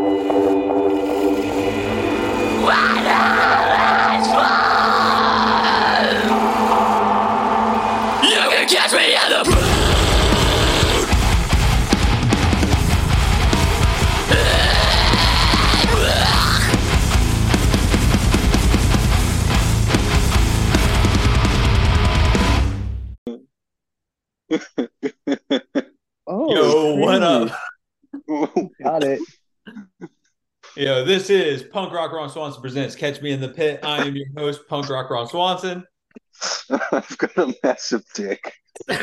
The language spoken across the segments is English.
You can catch me in the Oh, Yo, what up? Got it. Yo, this is Punk Rock Ron Swanson presents Catch Me in the Pit. I am your host, Punk Rock Ron Swanson. I've got a massive dick.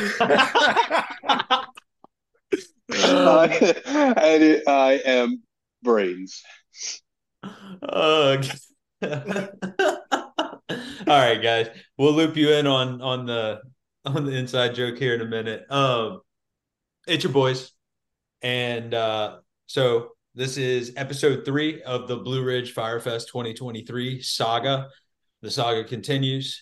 I am brains. All right, guys, we'll loop you in on the inside joke here in a minute. It's your boys, and so this is episode 3 of the Blue Ridge Firefest 2023 saga. The saga continues.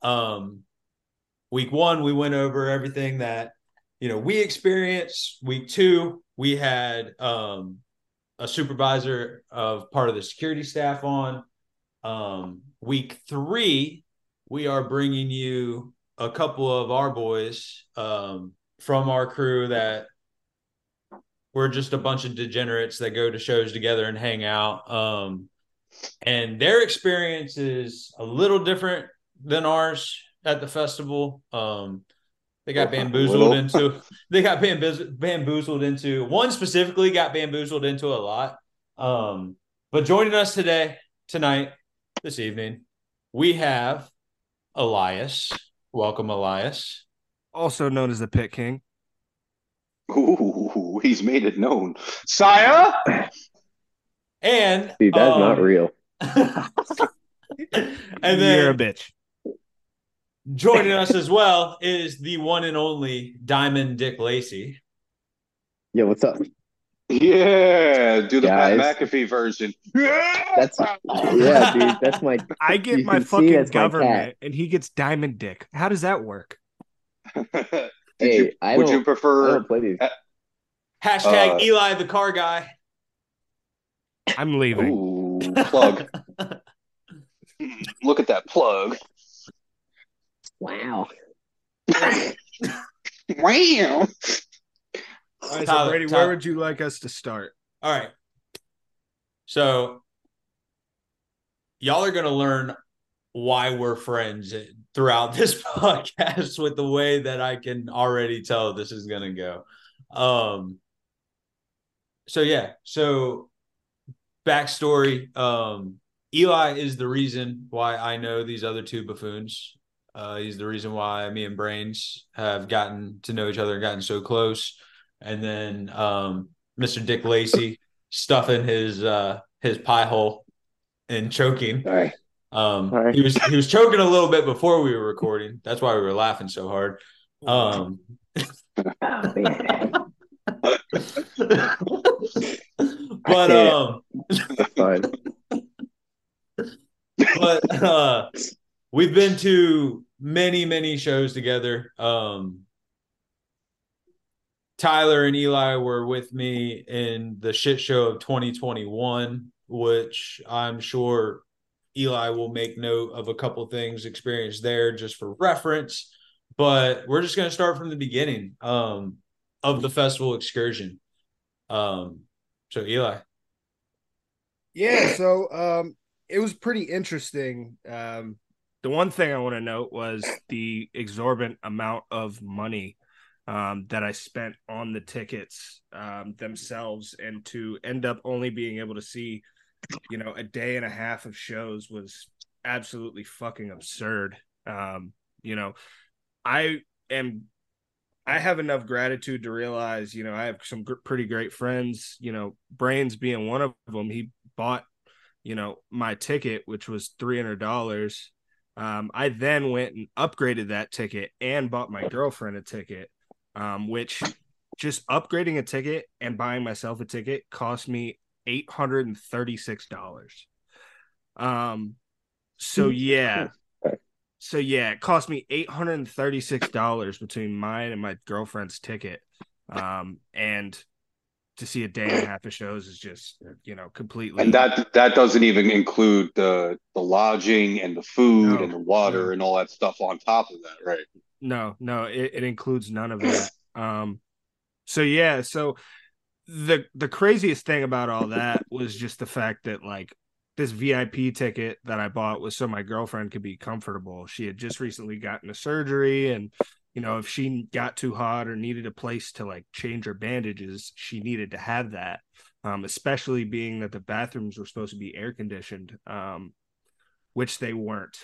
Week 1, we went over everything that we experienced. Week 2, we had a supervisor of part of the security staff on. Week 3, we are bringing you a couple of our boys from our crew that we're just a bunch of degenerates that go to shows together and hang out. And their experience is a little different than ours at the festival. They got bamboozled into. They got bamboozled into. One specifically got bamboozled into a lot. But joining us tonight, this evening, we have Elias. Welcome, Elias. Also known as the Pit King. Ooh, he's made it known. Sire! And Dude, that's not real. And then You're a bitch. Joining us as well is the one and only Diamond Dick Lacey. Yeah, what's up? Yeah, do the Guys. Pat McAfee version. That's dude. That's my. I get You my can see fucking that's my government, cat. and he gets Diamond Dick. How does that work? Hey, Would you I prefer? don't play these. Hashtag Eli the car guy. I'm leaving. Ooh, plug. Look at that plug. Wow. Wow. All right, so Tyler, Brady, Tyler. where would you like us to start? All right. So y'all are going to learn why we're friends throughout this podcast with the way that I can already tell this is going to go. So backstory. Eli is the reason why I know these other two buffoons. He's the reason why me and Brains have gotten to know each other and gotten so close. And then Mr. Dick Lacey stuffing his pie hole and choking. Sorry. Sorry. He was choking a little bit before we were recording. That's why we were laughing so hard. Oh, man. But Fine. but we've been to many shows together. Tyler and Eli were with me in the shit show of 2021, which I'm sure Eli will make note of a couple things experienced there just for reference. But we're just going to start from the beginning of the festival excursion. So Eli. Yeah, so it was pretty interesting. The one thing I want to note was the exorbitant amount of money that I spent on the tickets themselves, and to end up only being able to see, a day and a half of shows was absolutely fucking absurd. I have enough gratitude to realize, I have some pretty great friends, Brains being one of them. He bought, my ticket, which was $300. I then went and upgraded that ticket and bought my girlfriend a ticket, which just upgrading a ticket and buying myself a ticket cost me $836. So it cost me $836 between mine and my girlfriend's ticket. And to see a day and a half of shows is just, completely. And that doesn't even include the lodging and the food No, and the water no. and all that stuff on top of that, right? No, it includes none of that. So the craziest thing about all that was just the fact that like this VIP ticket that I bought was so my girlfriend could be comfortable. She had just recently gotten a surgery, and if she got too hot or needed a place to like change her bandages, she needed to have that. Especially being that the bathrooms were supposed to be air conditioned, which they weren't.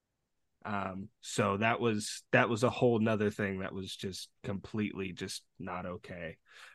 So that was a whole nother thing that was just completely just not okay.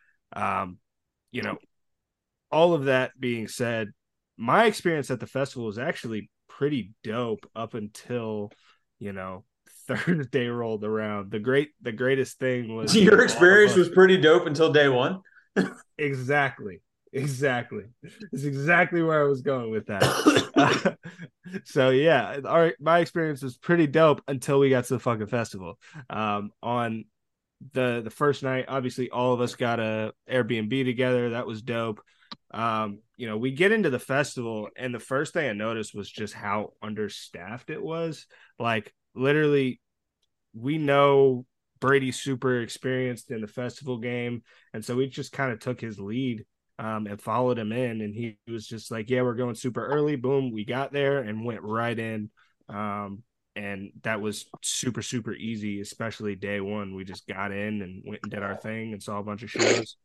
All of that being said, my experience at the festival was actually pretty dope up until, Thursday rolled around. The greatest thing was Your experience was pretty dope until day one. Exactly. It's exactly where I was going with that. So yeah, my experience was pretty dope until we got to the fucking festival. On the first night, obviously all of us got a Airbnb together. That was dope. We get into the festival, and the first thing I noticed was just how understaffed it was. Like literally, we know Brady's super experienced in the festival game, and so we just kind of took his lead and followed him in, and he was just like, yeah, we're going super early. Boom, we got there and went right in. And that was super, super easy, especially day one. We just got in and went and did our thing and saw a bunch of shows.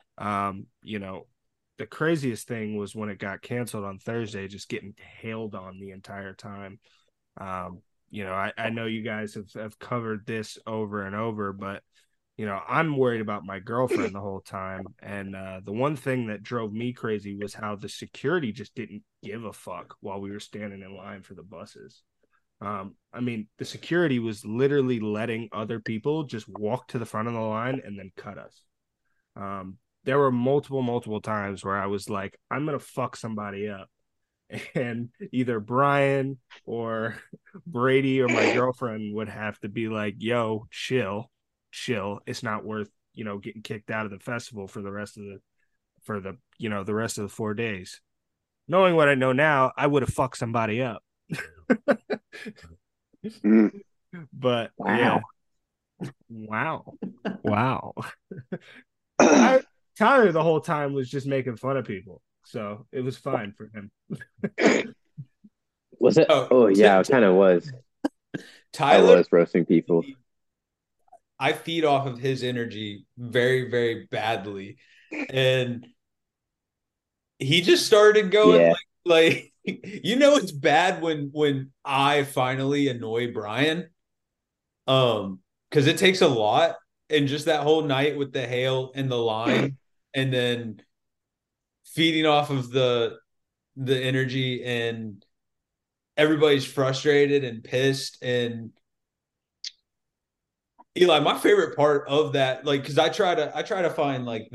The craziest thing was when it got canceled on Thursday, just getting hailed on the entire time. I know you guys have covered this over and over, but, I'm worried about my girlfriend the whole time. And the one thing that drove me crazy was how the security just didn't give a fuck while we were standing in line for the buses. The security was literally letting other people just walk to the front of the line and then cut us. There were multiple times where I was like, I'm going to fuck somebody up. And either Brian or Brady or my girlfriend would have to be like, yo, chill. It's not worth, getting kicked out of the festival for the rest of the rest of the 4 days. Knowing what I know now, I would have fucked somebody up. But wow. Yeah. Wow. Tyler the whole time was just making fun of people, so it was fine for him. Was it? Oh yeah, it kind of was. Tyler I was roasting people. I feed off of his energy very, very badly, and he just started going like it's bad when I finally annoy Brian, because it takes a lot, and just that whole night with the hail and the line, and then feeding off of the energy, and everybody's frustrated and pissed. And Eli, my favorite part of that, like, because I try to find like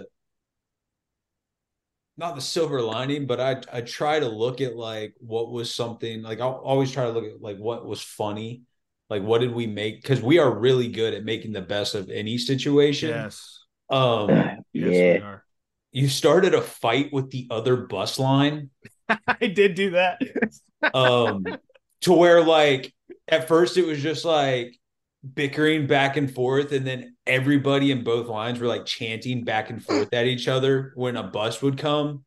not the silver lining, but I try to look at like what was something, like I'll always try to look at like what was funny, like what did we make, because we are really good at making the best of any situation. Yes. Yeah. We are. You started a fight with the other bus line. I did do that. To where like at first it was just like bickering back and forth, and then everybody in both lines were like chanting back and forth at each other when a bus would come.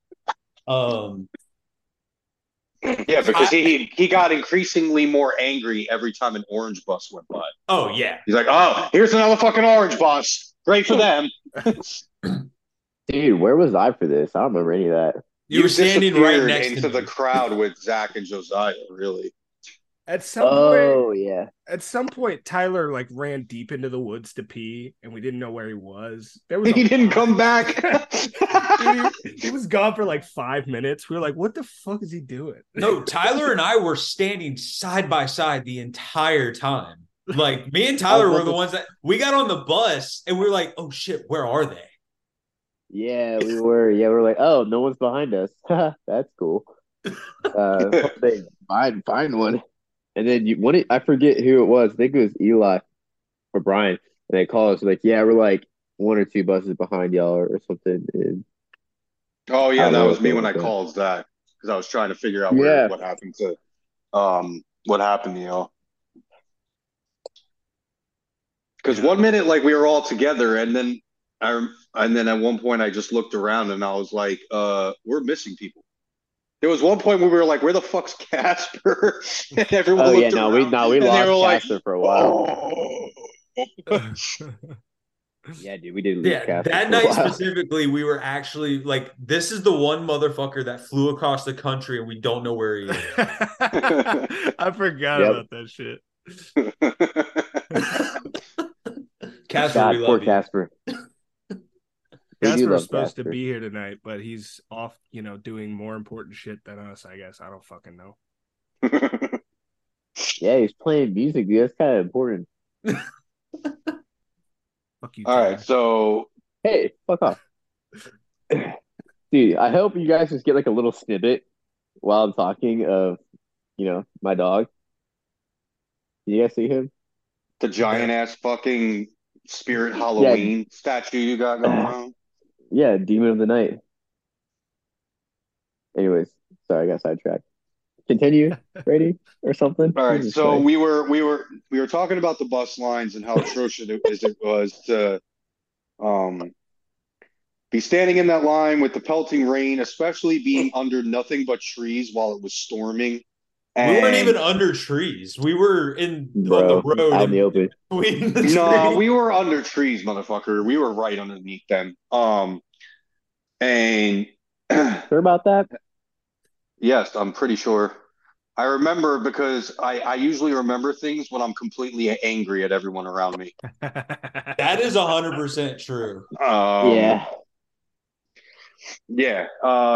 Yeah, because he got increasingly more angry every time an orange bus went by. Oh yeah, he's like, oh, here's another fucking orange bus. Great for them. Dude, where was I for this? I don't remember any of that. You were standing right next into to the crowd with Zach and Josiah, really. At some point, Tyler like ran deep into the woods to pee, and we didn't know where he was. He didn't come back. he was gone for like 5 minutes. We were like, "What the fuck is he doing?" No, Tyler and I were standing side by side the entire time. Like me and Tyler were the ones that we got on the bus, and we were like, "Oh shit, where are they?" Yeah, we were. Yeah, we were like, "Oh, no one's behind us. That's cool." They find one. And then I forget who it was. I think it was Eli or Brian. And they call us like, yeah, we're like, one or two buses behind y'all or something. And Oh I yeah, don't that know was what they me when were I saying. called that because I was trying to figure out Yeah. what happened to y'all. Because Yeah. 1 minute like we were all together, and then at one point I just looked around and I was like, we're missing people. There was one point where we were like, where the fuck's Casper? And everyone Oh yeah, looked around we and they were lost like, Casper for a while. oh. Yeah, dude, we did lose Yeah, Casper that for a night while. specifically, we were actually like, this is the one motherfucker that flew across the country and we don't know where he is. I forgot Yep. about that shit. Casper, God, we poor love you. Casper. We do Casper was love supposed to Casper. be here tonight, but he's off, doing more important shit than us, I guess. I don't fucking know. Yeah, he's playing music, dude. That's kind of important. Fuck you, All Taylor. right, so Hey, fuck off. Dude, I hope you guys just get like a little snippet while I'm talking of, my dog. Did you guys see him? the giant ass fucking spirit Yeah. Halloween statue you got going on. Yeah, Demon of the Night. Anyways, sorry, I got sidetracked. Continue, Brady, or something. All right, Jesus so Christ. we were talking about the bus lines and how atrocious it was to um be standing in that line with the pelting rain, especially being under nothing but trees while it was storming. We weren't And even under trees. We were on the Bro, road out in the in open. between the no, trees. we were under trees, motherfucker. We were right underneath them. And Sure about that? yes, I'm pretty sure. I remember because I usually remember things when I'm completely angry at everyone around me. That is 100% true. Yeah. Yeah.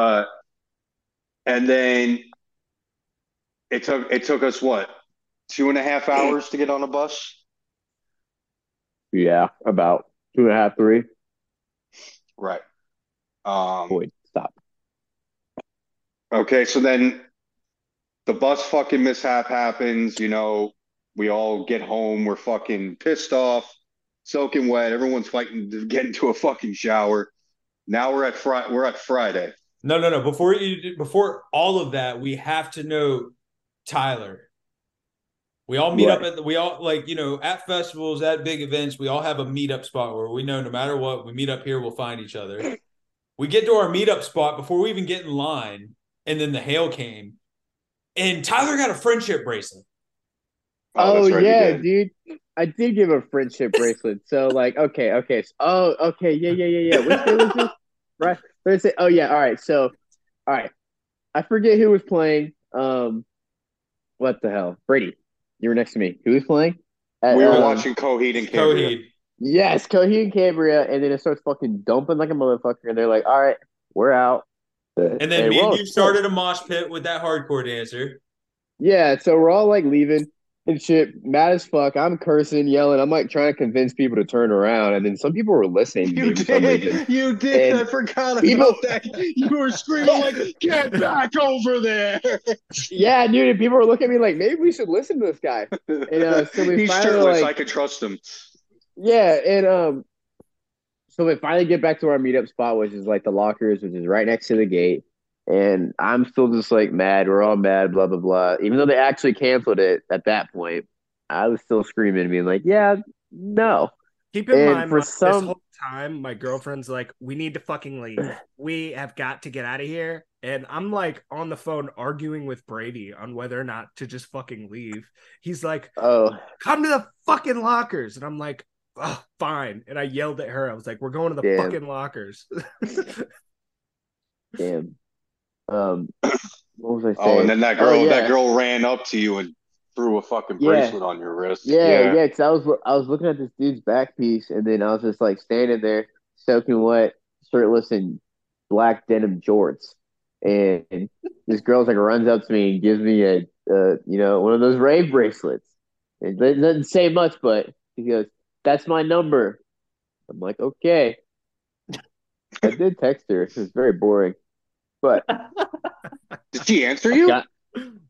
And then it took us what, 2.5 hours to get on a bus? Yeah, about 2.5, 3. Right. Um, Boy, stop. okay, so then the bus fucking mishap happens, we all get home, we're fucking pissed off, soaking wet, everyone's fighting to get into a fucking shower. Now we're at Friday. No. Before all of that, we have to know Tyler. We all meet up What? at festivals, at big events, we all have a meetup spot where we know no matter what, we meet up here, we'll find each other. We get to our meetup spot before we even get in line, and then the hail came. And Tyler got a friendship bracelet. Oh, Oh that's right, you yeah, did. dude. I did give a friendship bracelet. So like, okay. Okay, yeah. Which day was this? Right. Thursday. Oh yeah, all right. So all right. I forget who was playing. What the hell? Brady. You were next to me. Who was playing? We were Um, watching Coheed and Cambria. Coheed. yes, Coheed and Cambria, and then it starts fucking dumping like a motherfucker, and they're like, all right, we're out. And then And me we're and all you started a mosh pit with that hardcore dancer. yeah, so we're all like leaving and shit, mad as fuck. I'm cursing, yelling. I'm like trying to convince people to turn around, and then some people were listening to me for some reason. You did. And I forgot people, about that. You were screaming like, "Get back over there!" yeah, dude, and people were looking at me like maybe we should listen to this guy. And so we He's finally shirtless. I like, could trust him. yeah, and so we finally get back to our meetup spot, which is like the lockers, which is right next to the gate. And I'm still just like mad. We're all mad, blah, blah, blah. Even though they actually canceled it at that point, I was still screaming, being like, yeah, no. Keep in And mind, for this some, whole time, my girlfriend's like, we need to fucking leave. We have got to get out of here. And I'm like on the phone arguing with Brady on whether or not to just fucking leave. He's like, oh, come to the fucking lockers. And I'm like, oh, fine. And I yelled at her. I was like, we're going to the damn, fucking lockers. damn. What was I Oh, and saying? then that Oh, girl, that yeah, girl ran up to you and threw a fucking yeah, bracelet on your wrist. yeah, Yeah. yeah. Because I was looking at this dude's back piece, and then I was just like standing there, soaking wet, shirtless, in black denim jorts, and this girl's like runs up to me and gives me one of those rave bracelets. It doesn't say much, but he goes, "That's my number." I'm like, okay. I did text her. It was very boring, but Did she answer I you? got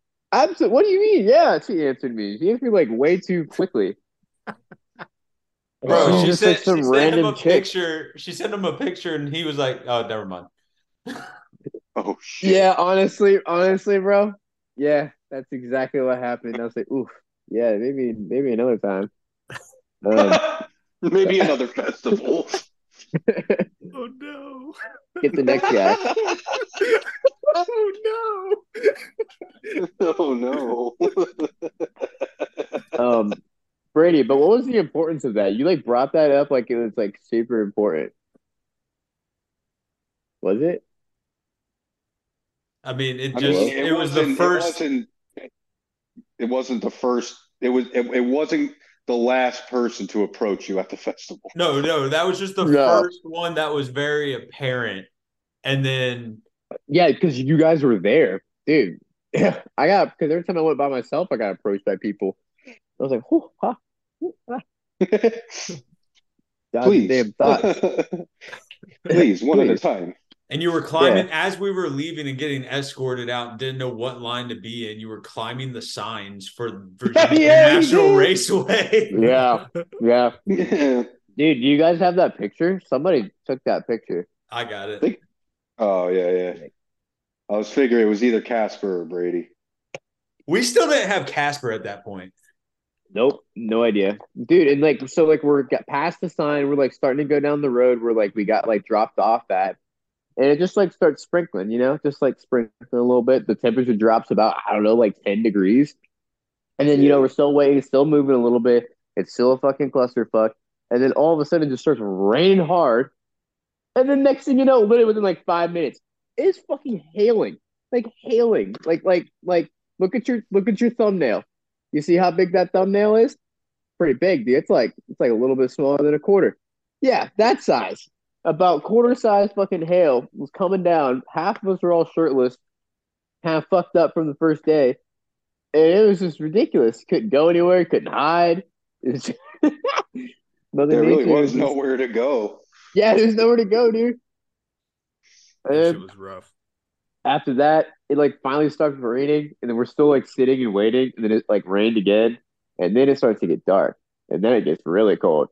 absolutely. What do you mean? Yeah, she answered me. She answered me like way too quickly. Bro, She's she just like said some she sent him random a chick. picture. She sent him a picture, and he was like, "Oh, never mind." Oh shit. Yeah, honestly, bro. Yeah, that's exactly what happened. I was like, oof. Yeah, maybe another time. Um, Maybe another festival. Oh no. get the next guy. Oh no. Oh no. Brady, but what was the importance of that? You like brought that up like it was like super important. Was it? I mean, it I mean, Hello? just it it was the wasn't. It first. wasn't. It wasn't the first. It was. It wasn't the last person to approach you at the festival. No, that was just the No. first one that was very apparent, and then Yeah, because you guys were there, dude. I got because every time I went by myself, I got approached by people. I was like, whew, huh, whew, ah, dodge the Please, damn thoughts. please, one at a Please. time. and you were Yeah. climbing as we were leaving and getting escorted out, and didn't know what line to be in. You were climbing the signs for Virginia Yeah, you International did. Raceway. Yeah. Yeah. Yeah. Dude, do you guys have that picture? Somebody took that picture. I got it. Think. Oh yeah, yeah. I was figuring it was either Casper or Brady. We still didn't have Casper at that point. Nope, no idea, dude. And like, so like we're got past the sign, we're like starting to go down the road where like we got like dropped off at, and it just like starts sprinkling, just like sprinkling a little bit. The temperature drops about I don't know, like 10 degrees, and then Yeah. we're still waiting, still moving a little bit. It's still a fucking clusterfuck, and then all of a sudden it just starts raining hard, and then next thing you know, literally within like 5 minutes, it's fucking hailing, like look at your thumbnail. You see how big that thumbnail is? Pretty big, dude. It's like a little bit smaller than a quarter. Yeah, that size. About quarter size fucking hail was coming down. Half of us were all shirtless, kind of fucked up from the first day. And it was just ridiculous. Couldn't go anywhere, couldn't hide. It was Mother There really Nature was was just nowhere to go. yeah, there's nowhere to go, dude. That shit And was rough. after that, it like finally started raining, and then we're still like sitting and waiting, and then it like rained again, and then it starts to get dark, and then it gets really cold.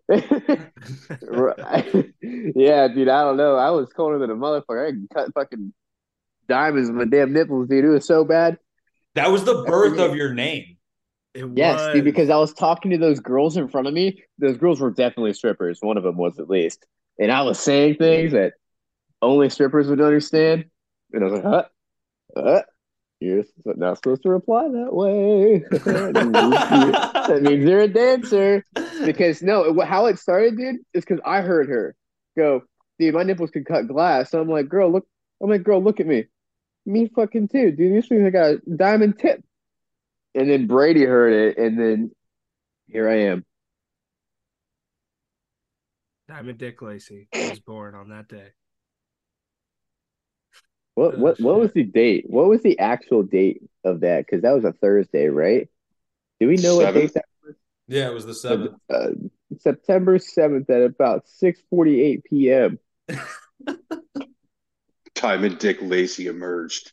Yeah, dude, I don't know. I was colder than a motherfucker. I could cut fucking diamonds with my damn nipples, dude. It was so bad. That was the I birth forget. of your name. It Yes, dude, was. because I was talking to those girls in front of me. Those girls were definitely strippers. One of them was at least. And I was saying things that only strippers would understand. And I was like, huh? You're not supposed to reply that way. That means you're a dancer. Because no, how it started, dude, is because I heard her go, dude, my nipples could cut glass. So I'm like, girl, look. I'm like, girl, look at me. Me fucking too, dude. These things I got a diamond tip. And then Brady heard it, and then here I am. Diamond Dick Lacey was born on that day. What Oh, what was shit. the date? What was the actual date of that? Because that was a Thursday, right? Do we know what date 7th. that was? Yeah, it was the Was 7th. September 7th at about 6:48 p.m. Time and Dick Lacey emerged.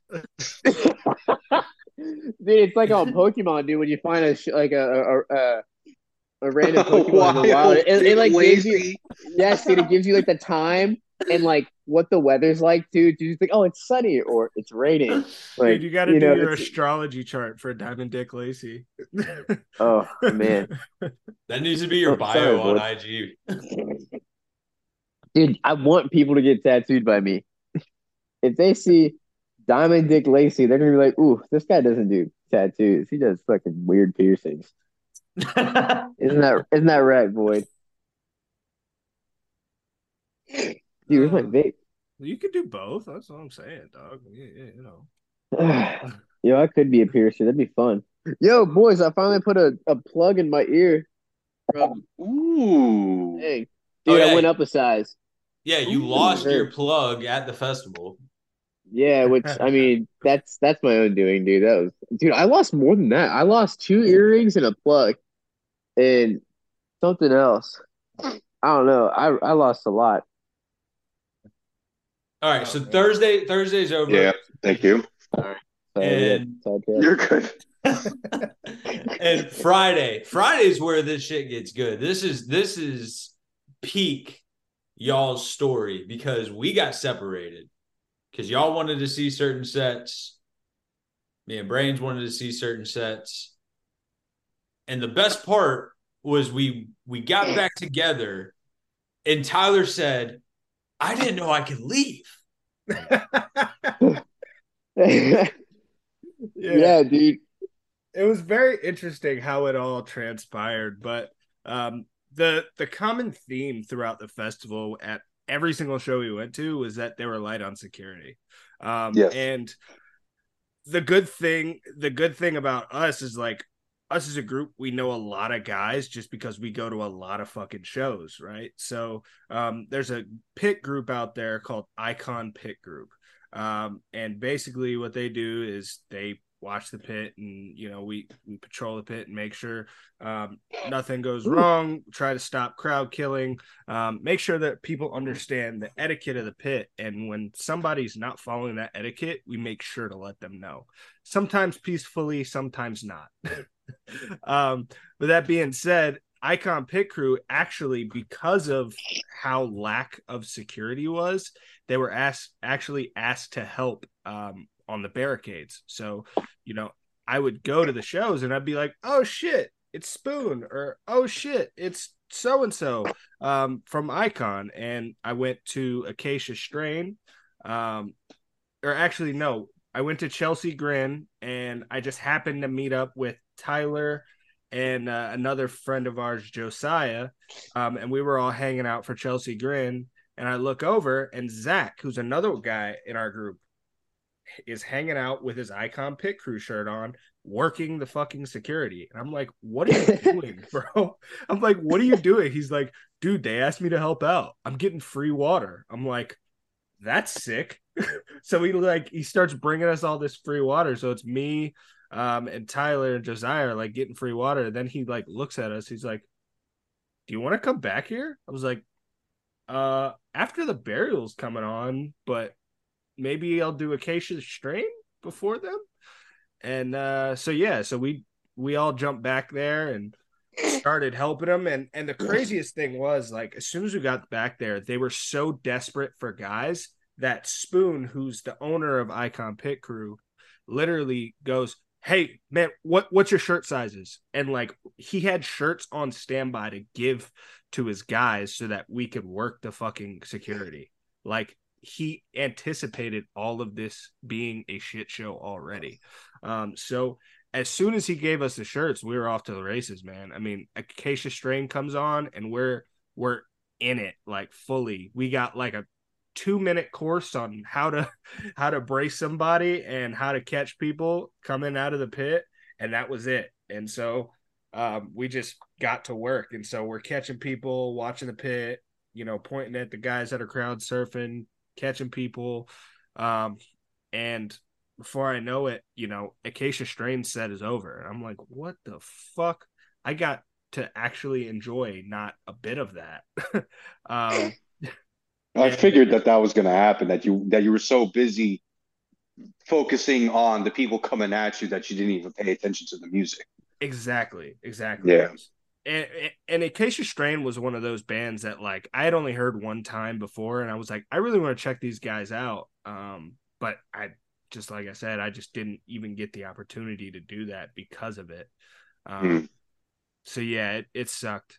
Dude, it's like on Pokemon, dude. When you find a random Pokemon in the wild, Wild it Dick like gives you Lacey. yes, dude. It gives you like the time and like what the weather's like, dude. Dude, it's like oh, it's sunny or it's raining. Like Dude, you got to do your astrology chart for Diamond Dick Lacey. oh man, That needs to be your oh, sorry, bio on boy. IG. Dude, I want people to get tattooed by me. If they see Diamond Dick Lacey, they're gonna be like, "Ooh, this guy doesn't do tattoos. He does fucking weird piercings." Isn't that right, Boyd? Dude, where's my vape? You can do both. That's what I'm saying, dog. Yeah. Yo, I could be a piercer. That'd be fun. Yo, boys, I finally put a plug in my ear from Ooh. dang. Oh, Dude, I yeah. went up a size. Yeah, you Ooh, lost your hurt. plug at the festival. Yeah, which I mean, that's my own doing, dude. Dude, I lost more than that. I lost two earrings and a plug and something else. I don't know. I lost a lot. All right, Oh, so man. Thursday's over, Yeah, thank you. Sorry, yeah, and it's all good. You're good. And Friday's where this shit gets good. This is peak y'all's story because we got separated because y'all wanted to see certain sets. Me and Brains wanted to see certain sets. And the best part was we got back together and Tyler said, I didn't know I could leave. Yeah, dude. It was very interesting how it all transpired, but the common theme throughout the festival at every single show we went to was that they were light on security. Yes. And the good thing about us is like us as a group, we know a lot of guys just because we go to a lot of fucking shows, right? So there's a pit group out there called Icon Pit Group. And basically what they do is they watch the pit and, you know, we patrol the pit and make sure nothing goes wrong, try to stop crowd killing, make sure that people understand the etiquette of the pit. And when somebody's not following that etiquette, we make sure to let them know. Sometimes peacefully, sometimes not. But that being said, Icon Pit Crew actually, because of how lack of security was, they were actually asked to help on the barricades. So, you know, I would go to the shows and I'd be like, oh shit, it's Spoon, or oh shit, it's so and so from Icon. And I went to Acacia Strain, or actually no, I went to Chelsea Grin, and I just happened to meet up with Tyler and another friend of ours, Josiah, and we were all hanging out for Chelsea Grin. And I look over, and Zach, who's another guy in our group, is hanging out with his Icon Pit Crew shirt on, working the fucking security. And I'm like, what are you doing, bro? I'm like, what are you doing? He's like, dude, they asked me to help out. I'm getting free water. I'm like, that's sick. So he starts bringing us all this free water. So it's me and Tyler and Josiah are like getting free water. And then he like looks at us. He's like, do you want to come back here? I was like, after the burial's coming on, but maybe I'll do Acacia Strain before them. And so we all jumped back there and started helping them. And the craziest thing was, like, as soon as we got back there, they were so desperate for guys that Spoon, who's the owner of Icon Pit Crew, literally goes, hey man, what's your shirt sizes? And like, he had shirts on standby to give to his guys so that we could work the fucking security. Like, he anticipated all of this being a shit show already. So as soon as he gave us the shirts, we were off to the races, man. I mean, Acacia Strain comes on and we're in it, like, fully. We got like a 2-minute course on how to brace somebody and how to catch people coming out of the pit, and that was it. And so we just got to work. And so we're catching people, watching the pit, you know, pointing at the guys that are crowd surfing, catching people. And before I know it, you know, Acacia Strain set is over. And I'm like, what the fuck? I got to actually enjoy not a bit of that. I figured that was going to happen, that you were so busy focusing on the people coming at you that you didn't even pay attention to the music. Exactly. Yeah. And Acacia Strain was one of those bands that, like, I had only heard one time before, and I was like, I really want to check these guys out. But I just, like I said, I just didn't even get the opportunity to do that because of it. So yeah, it sucked.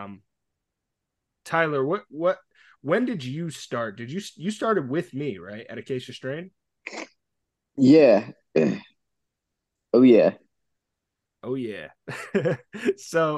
Tyler, when did you start? You started with me, right, at Acacia Strain? Yeah. Oh yeah. Oh yeah. So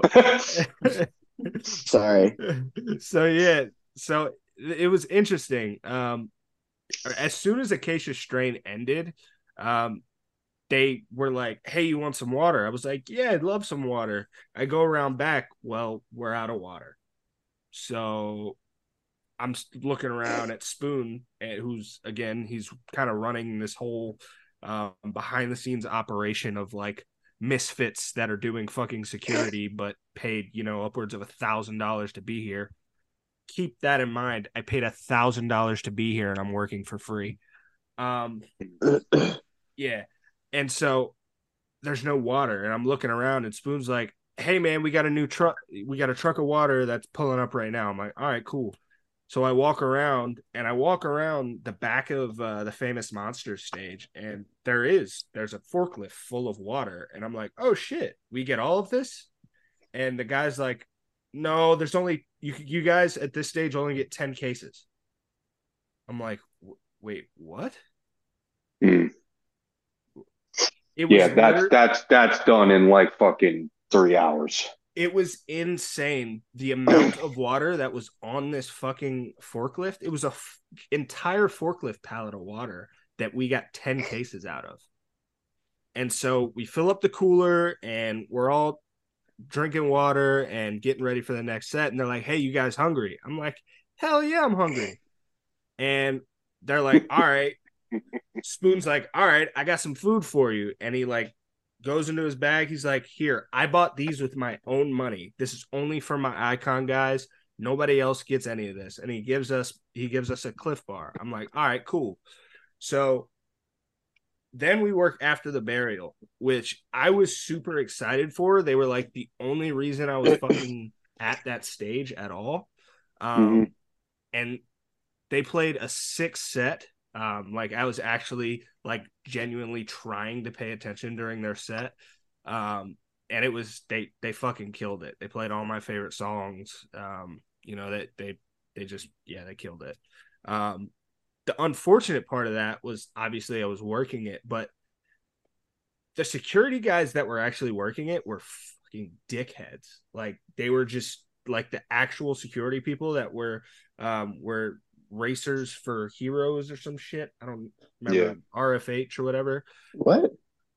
Sorry. So yeah, so it was interesting. As soon as Acacia Strain ended, they were like, hey, you want some water? I was like, yeah, I'd love some water. I go around back, well, we're out of water. So I'm looking around at Spoon, who's, again, he's kind of running this whole behind the scenes operation of like misfits that are doing fucking security, but paid, you know, upwards of $1,000 to be here. Keep that in mind. I paid $1,000 to be here and I'm working for free. Yeah. And so there's no water. And I'm looking around and Spoon's like, hey man, we got a new truck. We got a truck of water that's pulling up right now. I'm like, all right, cool. So I walk around the back of the Famous Monsters stage, and there's a forklift full of water. And I'm like, oh shit, we get all of this? And the guy's like, no, there's only you guys at this stage only get 10 cases. I'm like, wait, what? Mm. It was Yeah, that's done in like fucking 3 hours. It was insane the amount of water that was on this fucking forklift. It was a entire forklift pallet of water that we got 10 cases out of. And so we fill up the cooler and we're all drinking water and getting ready for the next set. And they're like, hey, you guys hungry? I'm like, hell yeah, I'm hungry. And they're like, all right. Spoon's like, all right, I got some food for you. And he like goes into his bag. He's like, here, I bought these with my own money. This is only for my Icon guys. Nobody else gets any of this. And he gives us a Cliff Bar. I'm like, all right, cool. So then we work after the burial, which I was super excited for. They were like the only reason I was fucking at that stage at all. And they played a 6 set. Like I was actually like genuinely trying to pay attention during their set. And it was, they fucking killed it. They played all my favorite songs. You know, that they killed it. The unfortunate part of that was obviously I was working it, but the security guys that were actually working it were fucking dickheads. Like they were just like the actual security people that were racers for heroes or some shit. I don't remember. RFH or whatever. What?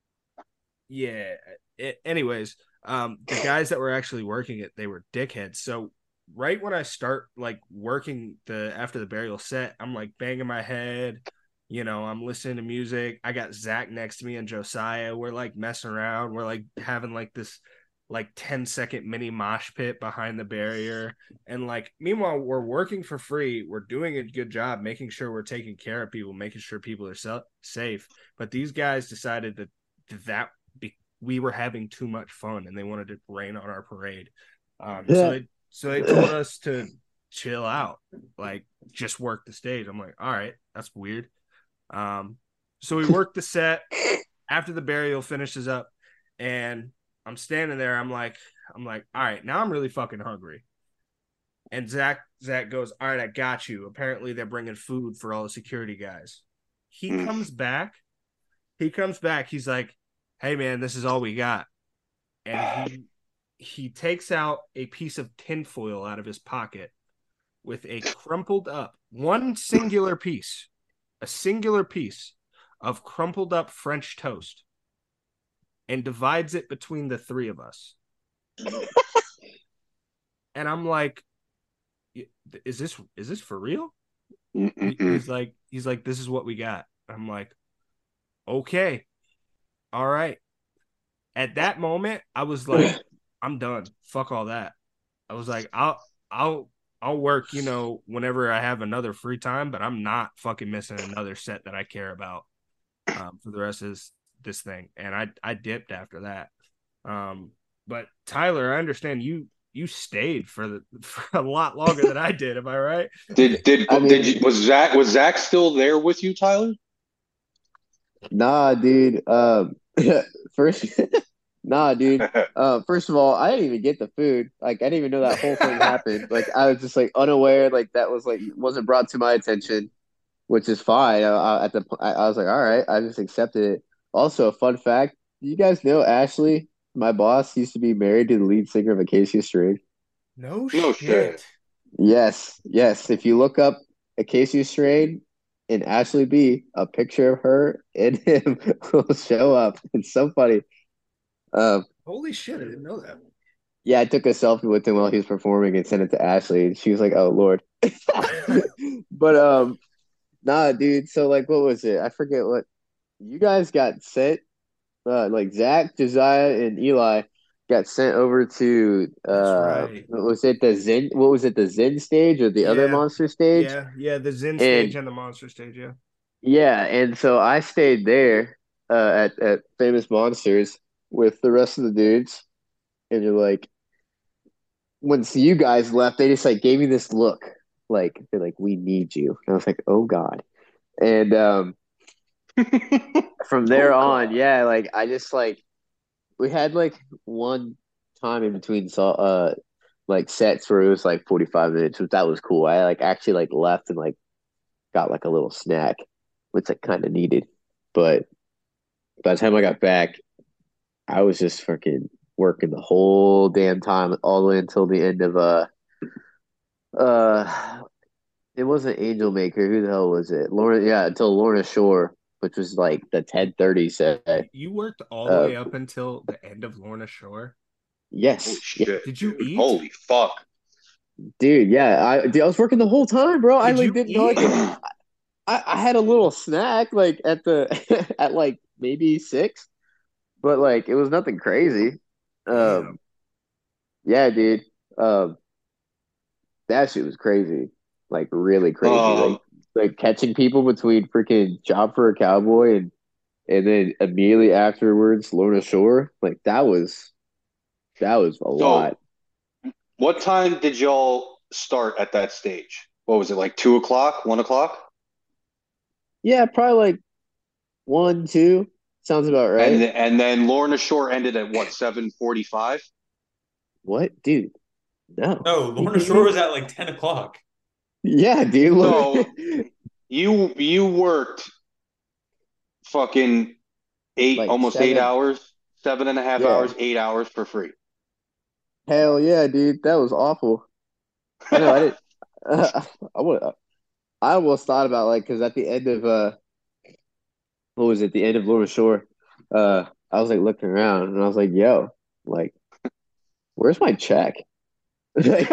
Yeah. Anyways, the guys that were actually working it, they were dickheads. So right when I start like working after the burial set, I'm like banging my head, you know, I'm listening to music. I got Zach next to me and Josiah. We're like messing around. We're like having like this like 10-second mini mosh pit behind the barrier. And like, meanwhile, we're working for free. We're doing a good job, making sure we're taking care of people, making sure people are safe. But these guys decided that we were having too much fun and they wanted to rain on our parade. So they told us to chill out, like just work the stage. I'm like, all right, that's weird. So we worked the set after the burial finishes up, and I'm standing there. I'm like, all right, now I'm really fucking hungry. And Zach goes, all right, I got you. Apparently they're bringing food for all the security guys. He comes back. He's like, hey man, this is all we got. And he takes out a piece of tinfoil out of his pocket with a crumpled up, a singular piece of crumpled up French toast, and divides it between the three of us. And I'm like, is this for real? He's like, this is what we got. I'm like, okay, all right. At that moment, I was like, I'm done. Fuck all that. I was like, I'll work, you know, whenever I have another free time, but I'm not fucking missing another set that I care about for the rest of this thing. And I dipped after that. But Tyler, I understand you stayed for a lot longer than I did. Am I right? Was Zach still there with you, Tyler? Nah, dude. First, nah, dude. First of all, I didn't even get the food. Like, I didn't even know that whole thing happened. Like, I was just like unaware. Like, that was like wasn't brought to my attention, which is fine. I was like, all right, I just accepted it. Also, a fun fact: you guys know Ashley, my boss, used to be married to the lead singer of Acacia Strain. No shit. Yes. If you look up Acacia Strain and Ashley B, a picture of her and him will show up. It's so funny. Holy shit, I didn't know that. Yeah, I took a selfie with him while he was performing and sent it to Ashley, and she was like, "Oh Lord." But nah, dude. So like, what was it? I forget what you guys got sent. Like Zach, Josiah, and Eli got sent over to. Right. Was it the Zen? What was it? The Zen stage or the other monster stage? Yeah, the Zen stage and the monster stage. Yeah. Yeah, and so I stayed there at Famous Monsters. with the rest of the dudes, and you're like, once you guys left, they just like gave me this look, like they're like, "We need you." And I was like, "Oh God!" And from there Oh on, God. yeah, like I just like we had like one time in between like sets where it was like 45 minutes, which that was cool. I like actually like left and like got like a little snack, which I kind of needed. But by the time I got back, I was just fucking working the whole damn time all the way until the end of uh it wasn't Angel Maker. Who the hell was it? Lorna, yeah, until Lorna Shore, which was like the 10:30 set. You worked all the Uh way up until the end of Lorna Shore. Holy yes. Yeah, shit, Did you dude. eat? Holy fuck. dude, yeah. I was working the whole time, bro. I Did like you didn't know I eat? could I had a little snack like at the at like maybe six, but like it was nothing crazy. Damn. Um yeah, dude. Um that shit was crazy. Like really crazy. Um, Like catching people between freaking Job for a Cowboy and then immediately afterwards Lorna Shore. Like that was a so lot. what time did y'all start at that stage? What was it, like 2 o'clock, 1 o'clock? Yeah, probably like one, two. Sounds about right. And then Lorna Shore ended at what, 7:45? What? Dude, no. No, You Lorna kidding Shore me? was at like 10 o'clock. Yeah, dude. So you worked fucking eight, Like almost 7. 8 hours, seven and a half Yeah. hours, 8 hours for free. Hell yeah, dude. That was awful. I know. I didn't. I would. I almost thought about like because at the end of what was it? The end of Lorna Shore. I was like looking around and I was like, "Yo, like, where's my check?" Like,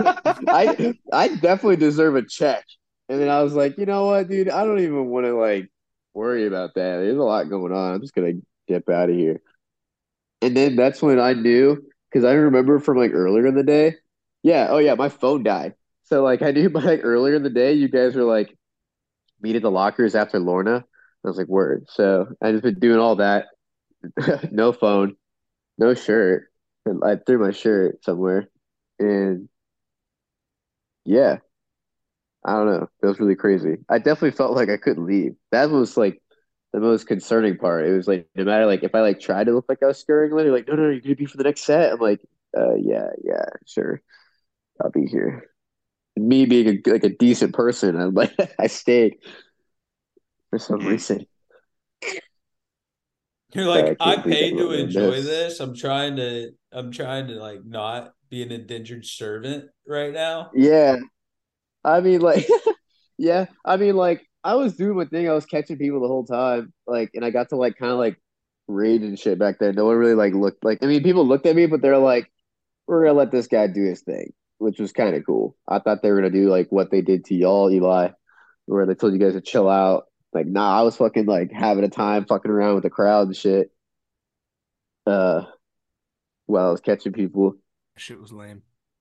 I definitely deserve a check. And then I was like, you know what, dude? I don't even want to like worry about that. There's a lot going on. I'm just gonna dip out of here. And then that's when I knew because I remember from like earlier in the day. Yeah, oh yeah, my phone died. So like I knew by like earlier in the day, you guys were like meet at the lockers after Lorna. I was like, word. So I just been doing all that. No phone, no shirt. And I threw my shirt somewhere. And yeah, I don't know. That was really crazy. I definitely felt like I couldn't leave. That was like the most concerning part. It was like no matter like if I like tried to look like I was scurrying away, they're like, no, you're gonna be for the next set. I'm like, yeah, sure, I'll be here. And me being like a decent person, I'm like, I stayed for some reason. You're Like, I like, I can't believe paid to everyone did enjoy this. this. I'm trying to like not be an indentured servant right now. Yeah, I mean, like, yeah, I mean, like, I was doing my thing. I was catching people the whole time, like, and I got to like kind of like rage and shit back then. No one really like looked like. I mean, people looked at me, but they're like, "We're gonna let this guy do his thing," which was kind of cool. I thought they were gonna do like what they did to y'all, Eli, where they told you guys to chill out. Like, nah, I was fucking like having a time, fucking around with the crowd and shit. Uh, while I was catching people. That shit was lame.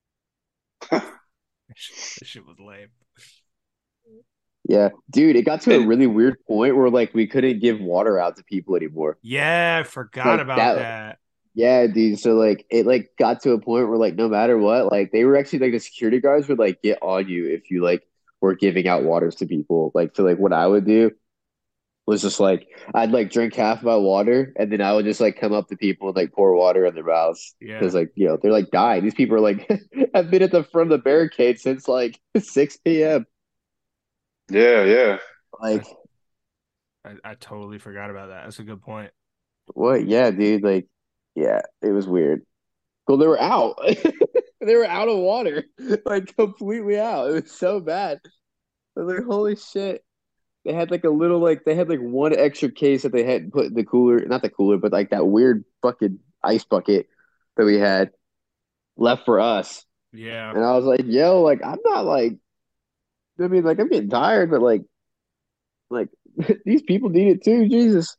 That shit was lame. Yeah, dude, it got to a And really weird point where like we couldn't give water out to people anymore. Yeah, I forgot Like about that, that. yeah, dude. So like it like got to a point where like no matter what, like they were actually like the security guards would like get on you if you like were giving out waters to people. Like so like what I would do was just like I'd like drink half my water and then I would just like come up to people and like pour water in their mouths Yeah. because like they're like dying. These people are like have been at the front of the barricade since like 6 p.m. yeah, yeah. Like I totally forgot about that. That's a good point. what? Yeah, dude. Like yeah, it was weird. Well, they were out. They were out of water, like completely out. It was so bad. I was like, holy shit. They had like a little like they had like one extra case that they hadn't put in the cooler, not the cooler, but like that weird fucking ice bucket that we had left for us. Yeah. And I was like, yo, like I'm not like I mean like I'm getting tired, but like these people need it too, Jesus.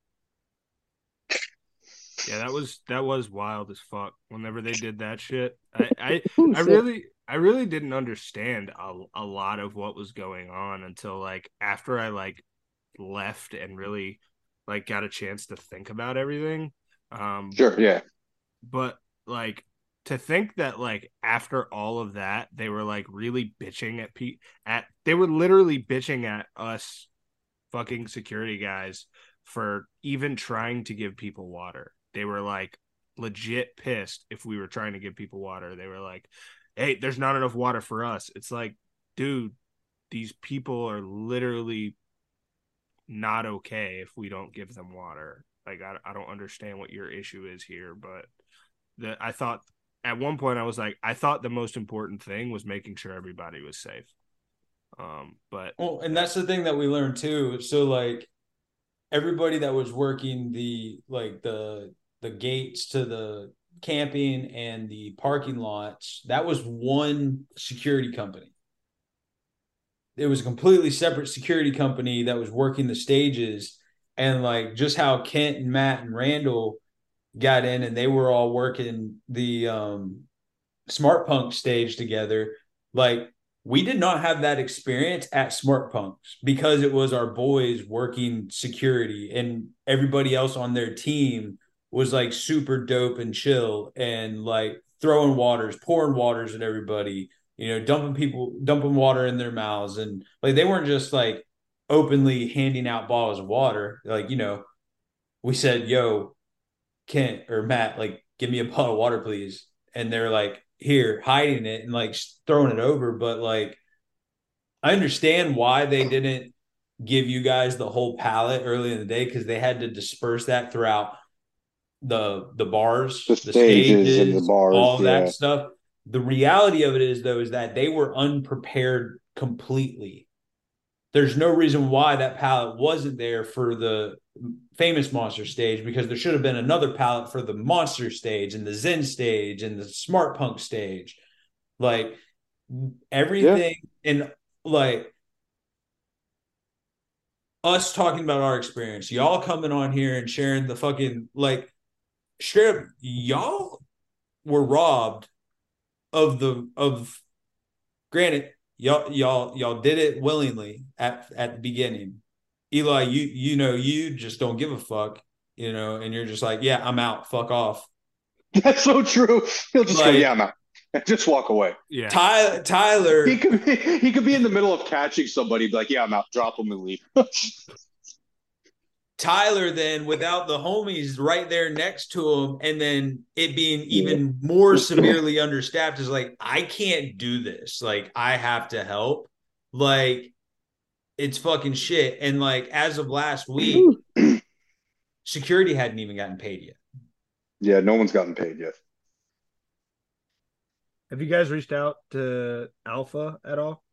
Yeah, that was wild as fuck. Whenever they did that shit, Who I said really didn't understand a lot of what was going on until like after I like left and really like got a chance to think about everything. Sure, yeah. But like to think that like after all of that, they were like really bitching they were literally bitching at us fucking security guys for even trying to give people water. They were like legit pissed if we were trying to give people water. They were like, "Hey, there's not enough water for us." It's like, dude, these people are literally not okay if we don't give them water. Like, I don't understand what your issue is here, but I thought at one point I was like, I thought the most important thing was making sure everybody was safe. But Well, and that's the thing that we learned too. So like everybody that was working the gates to the camping and the parking lots, that was one security company. It was a completely separate security company that was working the stages. And like just how Kent and Matt and Randall got in and they were all working the Smart Punk stage together. Like we did not have that experience at Smart Punks because it was our boys working security and everybody else on their team was like super dope and chill and like throwing waters, pouring waters at everybody, dumping water in their mouths. And like they weren't just like openly handing out bottles of water. Like, we said, yo, Kent or Matt, like, give me a bottle of water, please. And they're like, here, hiding it and like throwing it over. But like, I understand why they didn't give you guys the whole pallet early in the day because they had to disperse that throughout the bars, The the stages and the stages, bars, all yeah. that stuff. The reality of it is, though, is that they were unprepared completely. There's no reason why that pallet wasn't there for the famous monster stage because there should have been another pallet for the monster stage and the Zen stage and the Smart Punk stage. Like everything and like us talking about our experience, y'all coming on here and sharing the fucking like straight up, y'all were robbed of granted, y'all did it willingly at the beginning. Eli, you just don't give a fuck, and you're just like, yeah, I'm out, fuck off. That's so true. He'll just go, Like yeah, I'm out. And just walk away. yeah, Tyler, He could be in the middle of catching somebody, be like, yeah, I'm out, drop him and leave. Tyler, then without the homies right there next to him, and then it being Yeah. even more severely understaffed, is like, I can't do this. Like, I have to help. Like, it's fucking shit. And like, as of last week, security hadn't even gotten paid yet. Yeah, no one's gotten paid yet. have you guys reached out to Alpha at all?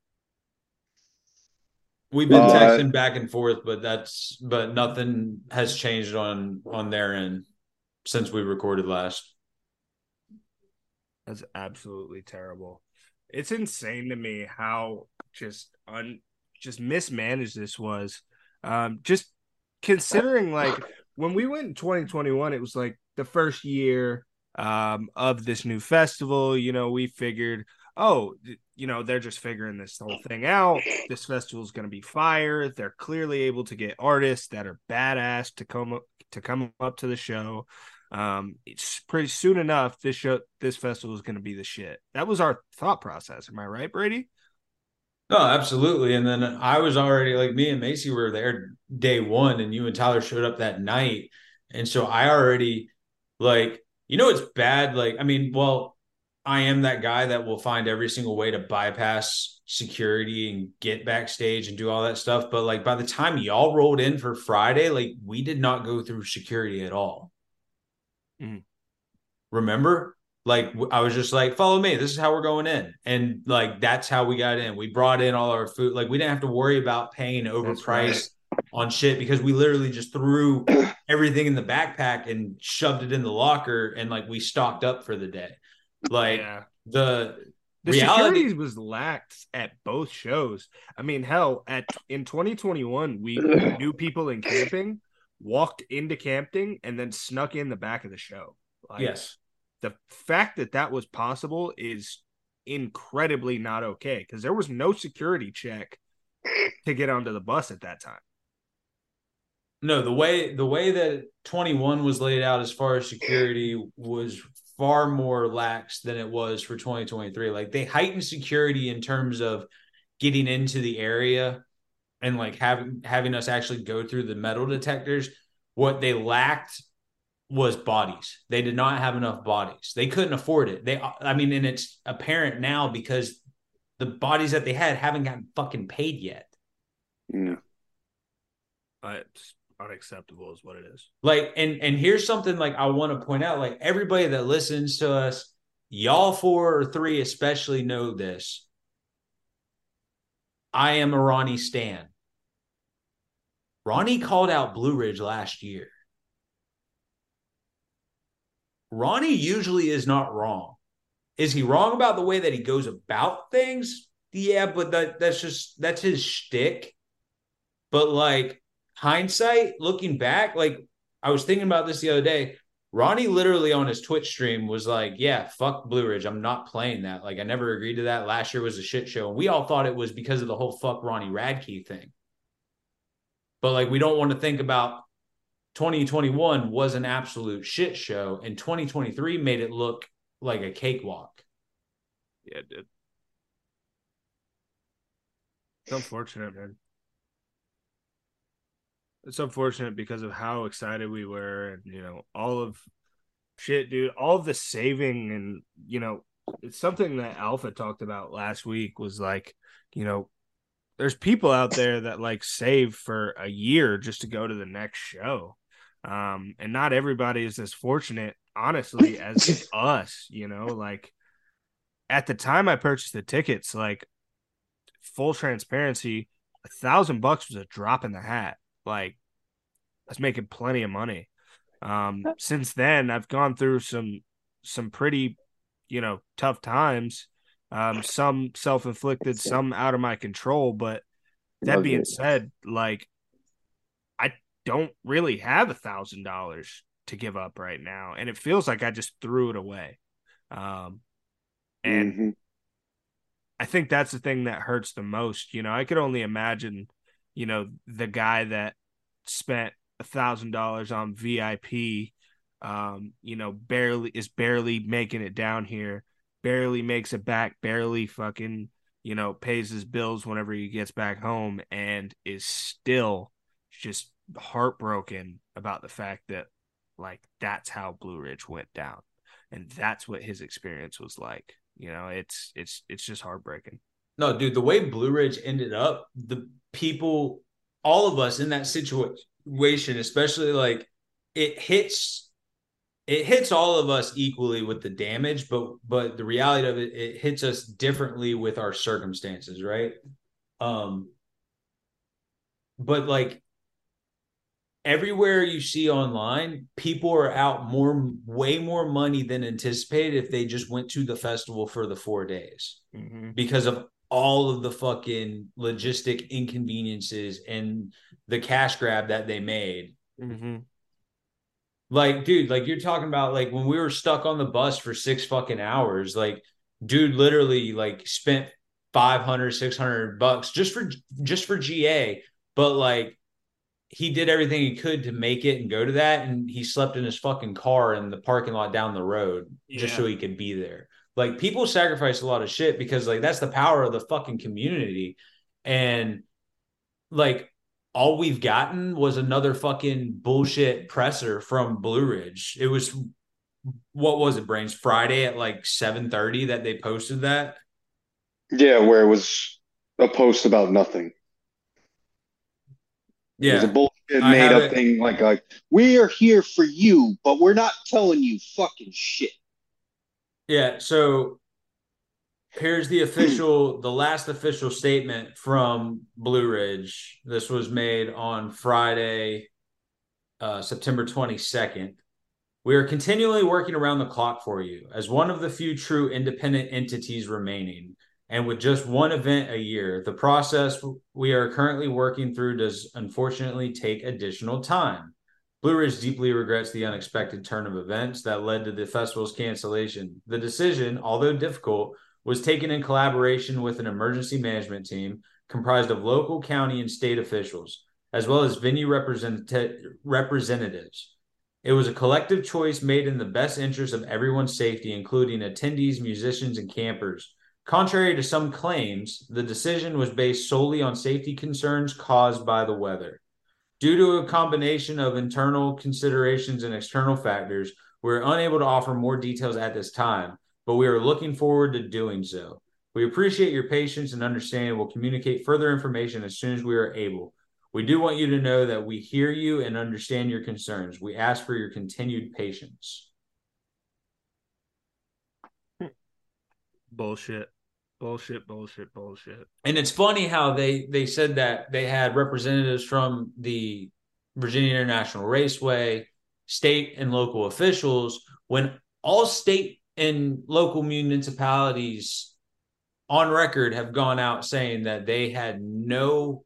We've been Uh, texting back and forth, but nothing has changed on their end since we recorded last. That's absolutely terrible. It's insane to me how just mismanaged this was. Just considering like when we went in 2021, it was like the first year of this new festival. We figured, oh, they're just figuring this whole thing out. This festival is going to be fire. They're clearly able to get artists that are badass to come up to the show. It's pretty soon enough. This festival is going to be the shit. That was our thought process. Am I right, Brady? No, absolutely. And then I was already like me and Macy were there day one, and you and Tyler showed up that night. And so I already like, it's bad. Like, I mean, well, I am that guy that will find every single way to bypass security and get backstage and do all that stuff. But like by the time y'all rolled in for Friday, like we did not go through security at all. Mm. Remember? Like I was just like, follow me. This is how we're going in. And like that's how we got in. We brought in all our food. Like we didn't have to worry about paying overpriced on shit because we literally just threw everything in the backpack and shoved it in the locker and like we stocked up for the day. Like Yeah. the security reality was lacked at both shows. I mean, hell, in 2021, we knew people in camping, walked into camping, and then snuck in the back of the show. Like, yes. the fact that was possible is incredibly not okay because there was no security check to get onto the bus at that time. No, the way that 21 was laid out as far as security was far more lax than it was for 2023. Like they heightened security in terms of getting into the area and like having us actually go through the metal detectors. What they lacked was bodies. They did not have enough bodies. They couldn't afford it. I mean, and it's apparent now because the bodies that they had haven't gotten fucking paid yet. Mm. It's unacceptable is what it is. Like, and here's something like I want to point out, like everybody that listens to us, y'all 4 or 3 especially know this. I am a Ronnie stan. Ronnie called out Blue Ridge last year. Ronnie usually is not wrong. Is he wrong about the way that he goes about things? Yeah, but that's his shtick. But like hindsight, looking back, like I was thinking about this the other day. Ronnie literally on his Twitch stream was like, yeah, fuck Blue Ridge. I'm not playing that. Like I never agreed to that. Last year was a shit show. And we all thought it was because of the whole fuck Ronnie Radke thing. But like we don't want to think about 2021 was an absolute shit show, and 2023 made it look like a cakewalk. Yeah, it did. It's unfortunate, man. It's unfortunate because of how excited we were, and all of shit, dude. All of the saving, and it's something that Alpha talked about last week. Was like, there's people out there that like save for a year just to go to the next show. And not everybody is as fortunate, honestly, as us, like at the time I purchased the tickets, like full transparency, $1,000 was a drop in the hat. Like I was making plenty of money. Since then I've gone through some pretty, tough times, some self-inflicted, some out of my control. But that being said, like I don't really have $1,000 to give up right now, and it feels like I just threw it away. And I think that's the thing that hurts the most. I could only imagine, the guy that spent $1,000 on VIP, barely making it down here, barely makes it back, barely fucking, pays his bills whenever he gets back home, and is still just heartbroken about the fact that like that's how Blue Ridge went down, and that's what his experience was like. It's just heartbreaking. No, dude, the way Blue Ridge ended up, the people, all of us in that situation, especially like it hits all of us equally with the damage, but the reality of it, it hits us differently with our circumstances, right? But like everywhere you see online, people are out way more money than anticipated if they just went to the festival for the 4 days because of all of the fucking logistic inconveniences and the cash grab that they made. Like, dude, like you're talking about like when we were stuck on the bus for 6 fucking hours, like dude literally like spent $500-$600 just for GA, but like he did everything he could to make it and go to that, and he slept in his fucking car in the parking lot down the road just so he could be there. Like people sacrifice a lot of shit because like that's the power of the fucking community. And like all we've gotten was another fucking bullshit presser from Blue Ridge. It was, what was it, Brains? Friday at like 7:30 that they posted that. Yeah, where it was a post about nothing. Yeah, it was a bullshit made up thing like we are here for you, but we're not telling you fucking shit. Yeah, so here's the last official statement from Blue Ridge. This was made on Friday, September 22nd. We are continually working around the clock for you as one of the few true independent entities remaining. And with just one event a year, the process we are currently working through does unfortunately take additional time. Blue Ridge deeply regrets the unexpected turn of events that led to the festival's cancellation. The decision, although difficult, was taken in collaboration with an emergency management team comprised of local, county, and state officials. as well as venue representatives. It was a collective choice made in the best interest of everyone's safety, including attendees, musicians, and campers. Contrary to some claims, the decision was based solely on safety concerns caused by the weather. Due to a combination of internal considerations and external factors, we're unable to offer more details at this time, but we are looking forward to doing so. We appreciate your patience and understanding. We'll communicate further information as soon as we are able. We do want you to know that we hear you and understand your concerns. We ask for your continued patience. Bullshit. And it's funny how they said that they had representatives from the Virginia International Raceway, state and local officials, when all state and local municipalities on record have gone out saying that they had no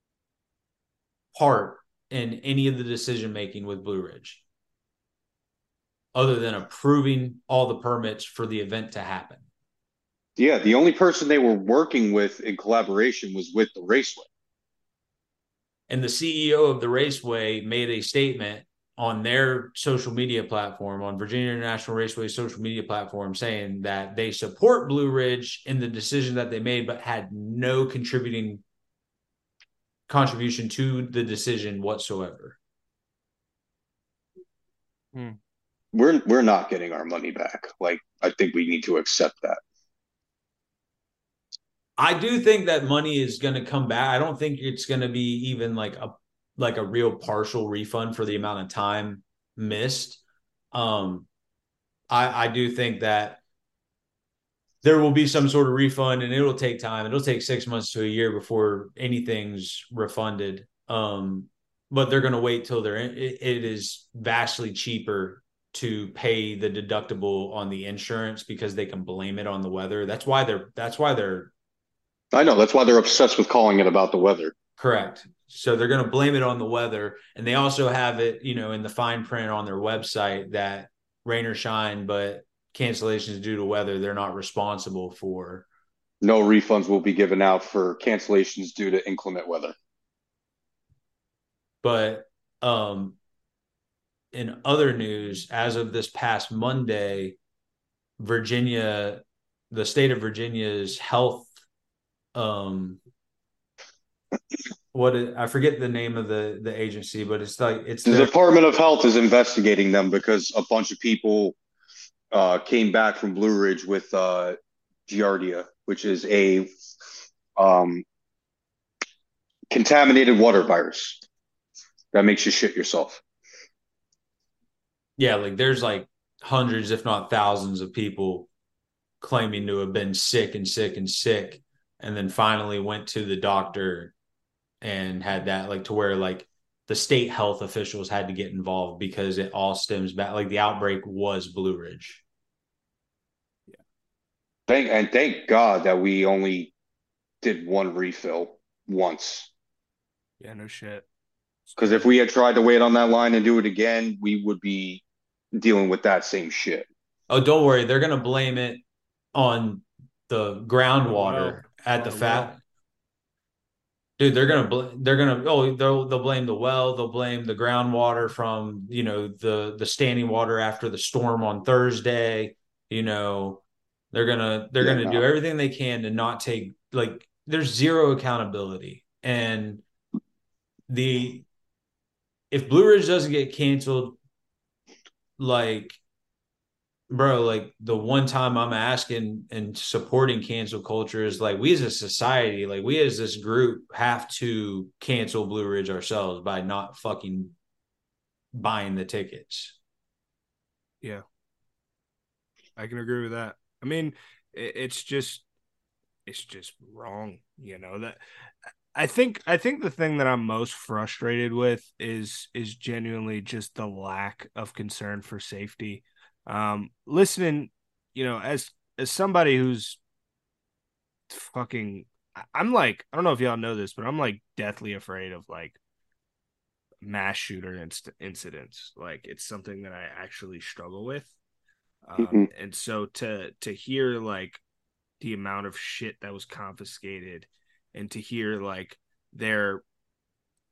part in any of the decision making with Blue Ridge, other than approving all the permits for the event to happen. Yeah, the only person they were working with in collaboration was with the Raceway. And the CEO of the Raceway made a statement on their social media platform, on Virginia International Raceway social media platform, saying that they support Blue Ridge in the decision that they made, but had no contribution to the decision whatsoever. We're not getting our money back. Like, I think we need to accept that. I do think that money is going to come back. I don't think it's going to be even like a real partial refund for the amount of time missed. I do think that there will be some sort of refund, and it'll take time. It'll take 6 months to a year before anything's refunded. But they're going to wait till it is vastly cheaper to pay the deductible on the insurance because they can blame it on the weather. That's why they're I know. That's why they're obsessed with calling it about the weather. correct. So they're going to blame it on the weather. And they also have it, in the fine print on their website that rain or shine, but cancellations due to weather, they're not responsible for. No refunds will be given out for cancellations due to inclement weather. But in other news, as of this past Monday, Virginia, the state of Virginia's health, I forget the name of the agency, but it's the Department of Health is investigating them because a bunch of people came back from Blue Ridge with Giardia, which is a contaminated water virus that makes you shit yourself. Yeah, like there's like hundreds, if not thousands, of people claiming to have been sick, and then finally went to the doctor and had that, like, to where like the state health officials had to get involved because it all stems back, like the outbreak was Blue Ridge. Yeah. Thank God that we only did one refill once. Yeah, no shit. Because if we had tried to wait on that line and do it again, we would be dealing with that same shit. Oh, don't worry. They're going to blame it on the groundwater at the fat. Dude, they'll blame the well. They'll blame the groundwater from, the standing water after the storm on Thursday. They're gonna do everything they can to not take, like, there's zero accountability. And if Blue Ridge doesn't get canceled, like, bro, like the one time I'm asking and supporting cancel culture is like, we as a society, like we as this group have to cancel Blue Ridge ourselves by not fucking buying the tickets. Yeah. I can agree with that. I mean, it's just wrong, that I think the thing that I'm most frustrated with is genuinely just the lack of concern for safety. Listening, as somebody who's fucking, I'm like, I don't know if y'all know this, but I'm like deathly afraid of like mass shooter incidents. Like, it's something that I actually struggle with. And so to hear like the amount of shit that was confiscated, and to hear like their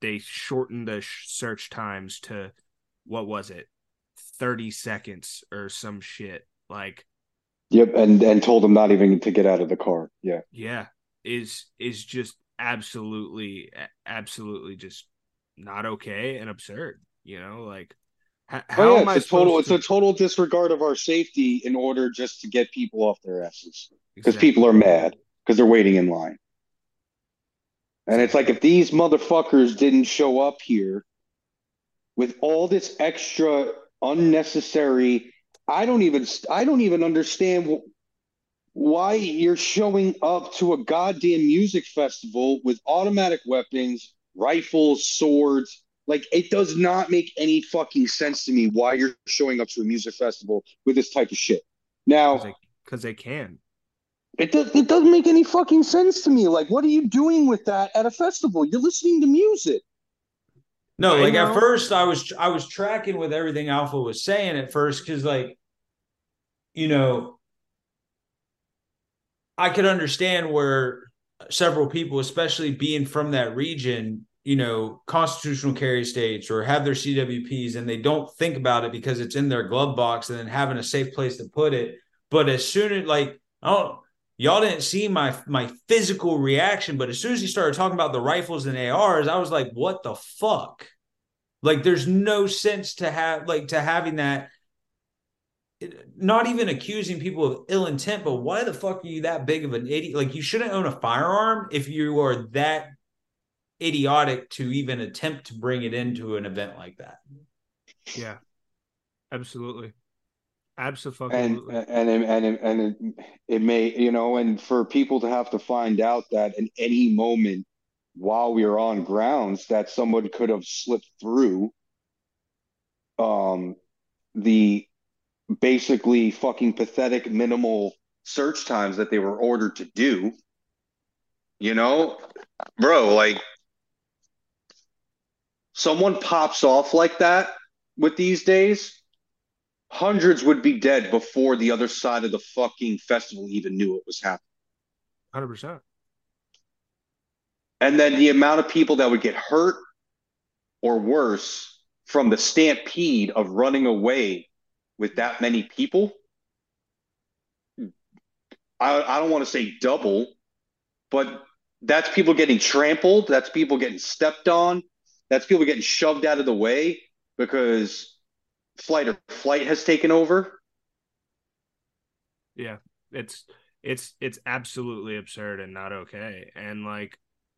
they shortened the search times to, what was it, 30 seconds or some shit. Like, Yep, and told them not even to get out of the car. Yeah. yeah, is just absolutely just not okay and absurd. Like, how Oh yeah, am I supposed it's to? a total disregard of our safety in order just to get people off their asses. Because people Exactly. are mad because they're waiting in line. And it's like Exactly. if these motherfuckers didn't show up here with all this extra unnecessary, I don't even understand why you're showing up to a goddamn music festival with automatic weapons, rifles, swords. Like, it does not make any fucking sense to me why you're showing up to a music festival with this type of shit. Because Now, they can. it doesn't make any fucking sense to me. Like, what are you doing with that at a festival? You're listening to music. No, I like at know. first I was tracking with everything Alpha was saying at first because like you know I could understand where several people, especially being from that region, constitutional carry states or have their CWPs and they don't think about it because it's in their glove box and then having a safe place to put it. But as soon as like, oh, y'all didn't see my physical reaction, but as soon as he started talking about the rifles and ARs, I was like, what the fuck? Like, there's no sense to having that, not even accusing people of ill intent, but why the fuck are you that big of an idiot? Like, you shouldn't own a firearm if you are that idiotic to even attempt to bring it into an event like that. Yeah, absolutely. And Absolutely. it may, and for people to have to find out that in any moment while we were on grounds that someone could have slipped through um the basically fucking pathetic minimal search times that they were ordered to do, you know, bro, like someone pops off like that with these days, hundreds would be dead before the other side of the fucking festival even knew it was happening. 100%. And then the amount of people that would get hurt or worse from the stampede of running away with that many people, I don't want to say double, but that's people getting trampled. That's people getting stepped on. That's people getting shoved out of the way because flight has taken over. Yeah. It's absolutely absurd and not okay. And like,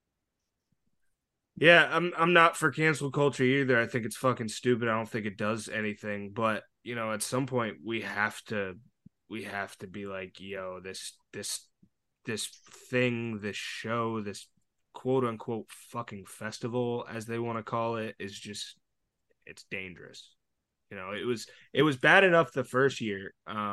yeah, I'm not for cancel culture either. I think it's fucking stupid. I don't think it does anything. But at some point we have to be like, yo, this thing, this show, this quote unquote fucking festival, as they want to call it, is just, it's dangerous. It was bad enough the first year.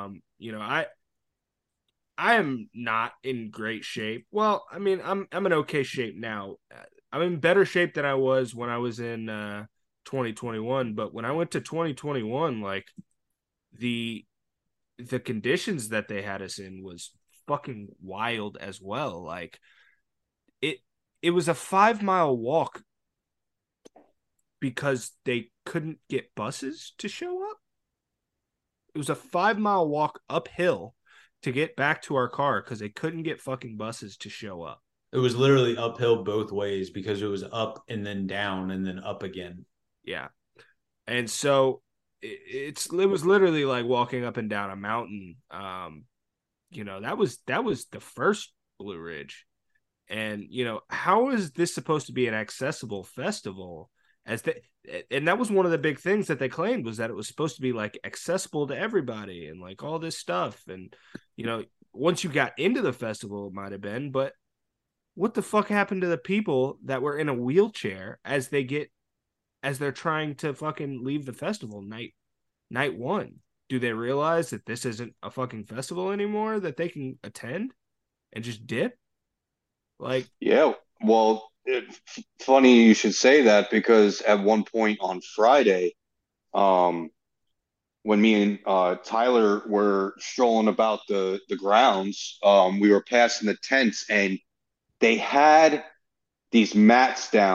I am not in great shape. Well, I mean, I'm in okay shape now. I'm in better shape than I was when I was in 2021. But when I went to 2021, like, the the conditions that they had us in was fucking wild as well. Like, it it was a 5 mile walk because they couldn't get buses to show up. It was a 5 mile walk uphill to get back to our car because they couldn't get fucking buses to show up. It was literally uphill both ways because it was up and then down and then up again. Yeah. And so it was literally like walking up and down a mountain. That was the first Blue Ridge. And how is this supposed to be an accessible festival? And that was one of the big things that they claimed, was that it was supposed to be like accessible to everybody and like all this stuff. And once you got into the festival, it might have been, but what the fuck happened to the people that were in a wheelchair as they're trying to fucking leave the festival night one? Do they realize that this isn't a fucking festival anymore that they can attend and just dip? Like, Yeah, well, funny you should say that because at one point on Friday, um, when me and Tyler were strolling about the grounds, we were passing the tents and they had these mats down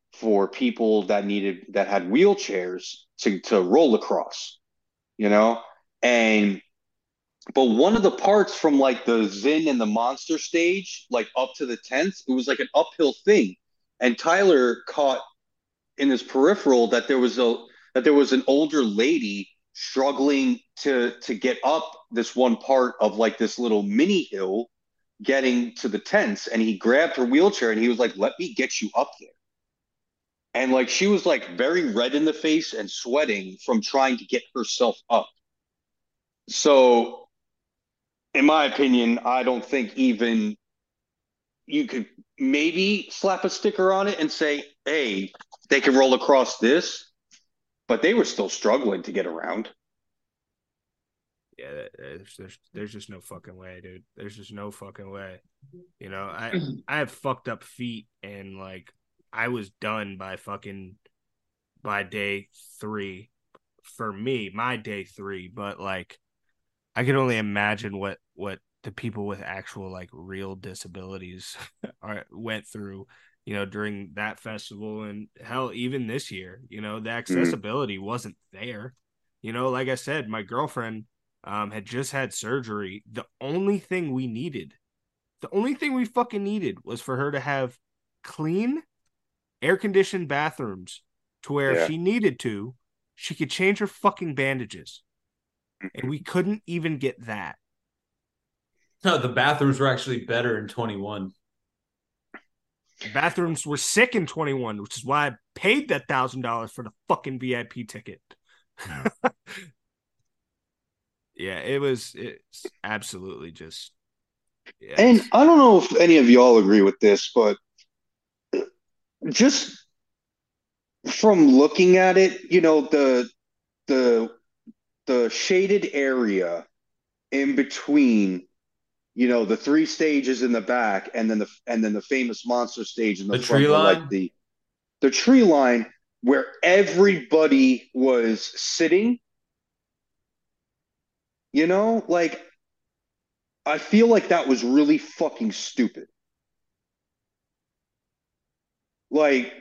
for people that had wheelchairs to roll across, you know? And but one of the parts from like the Zin and the Monster stage, like up to the 10th, it was like an uphill thing. And Tyler caught in his peripheral that there was an older lady struggling to get up this one part of like this little mini hill getting to the tents, and he grabbed her wheelchair and he was like, "Let me get you up there." And like she was like very red in the face and sweating from trying to get herself up. So in my opinion, I don't think even you could maybe slap a sticker on it and say, "Hey, they can roll across this," but they were still struggling to get around. Yeah, there's just no fucking way, dude. There's just no fucking way. You know, I have fucked up feet, and like I was done by day 3. For me, my day 3, but like I can only imagine what the people with actual like real disabilities went through, you know, during that festival, and hell, even this year, you know, the accessibility wasn't there. You know, like I said, my girlfriend had just had surgery. The only thing we fucking needed was for her to have clean, air-conditioned bathrooms to where if Yeah. she needed to, she could change her fucking bandages. And we couldn't even get that. No, the bathrooms were actually better in 21. The bathrooms were sick in 21, which is why I paid that $1,000 for the fucking VIP ticket. Yeah, it's absolutely just. Yeah, And I don't know if any of y'all agree with this, but just from looking at it, you know, the the shaded area in between, you know, the 3 stages in the back, and then the famous monster stage in the The front, tree where like line? the tree line where everybody was sitting, you know, like I feel like that was really fucking stupid. Like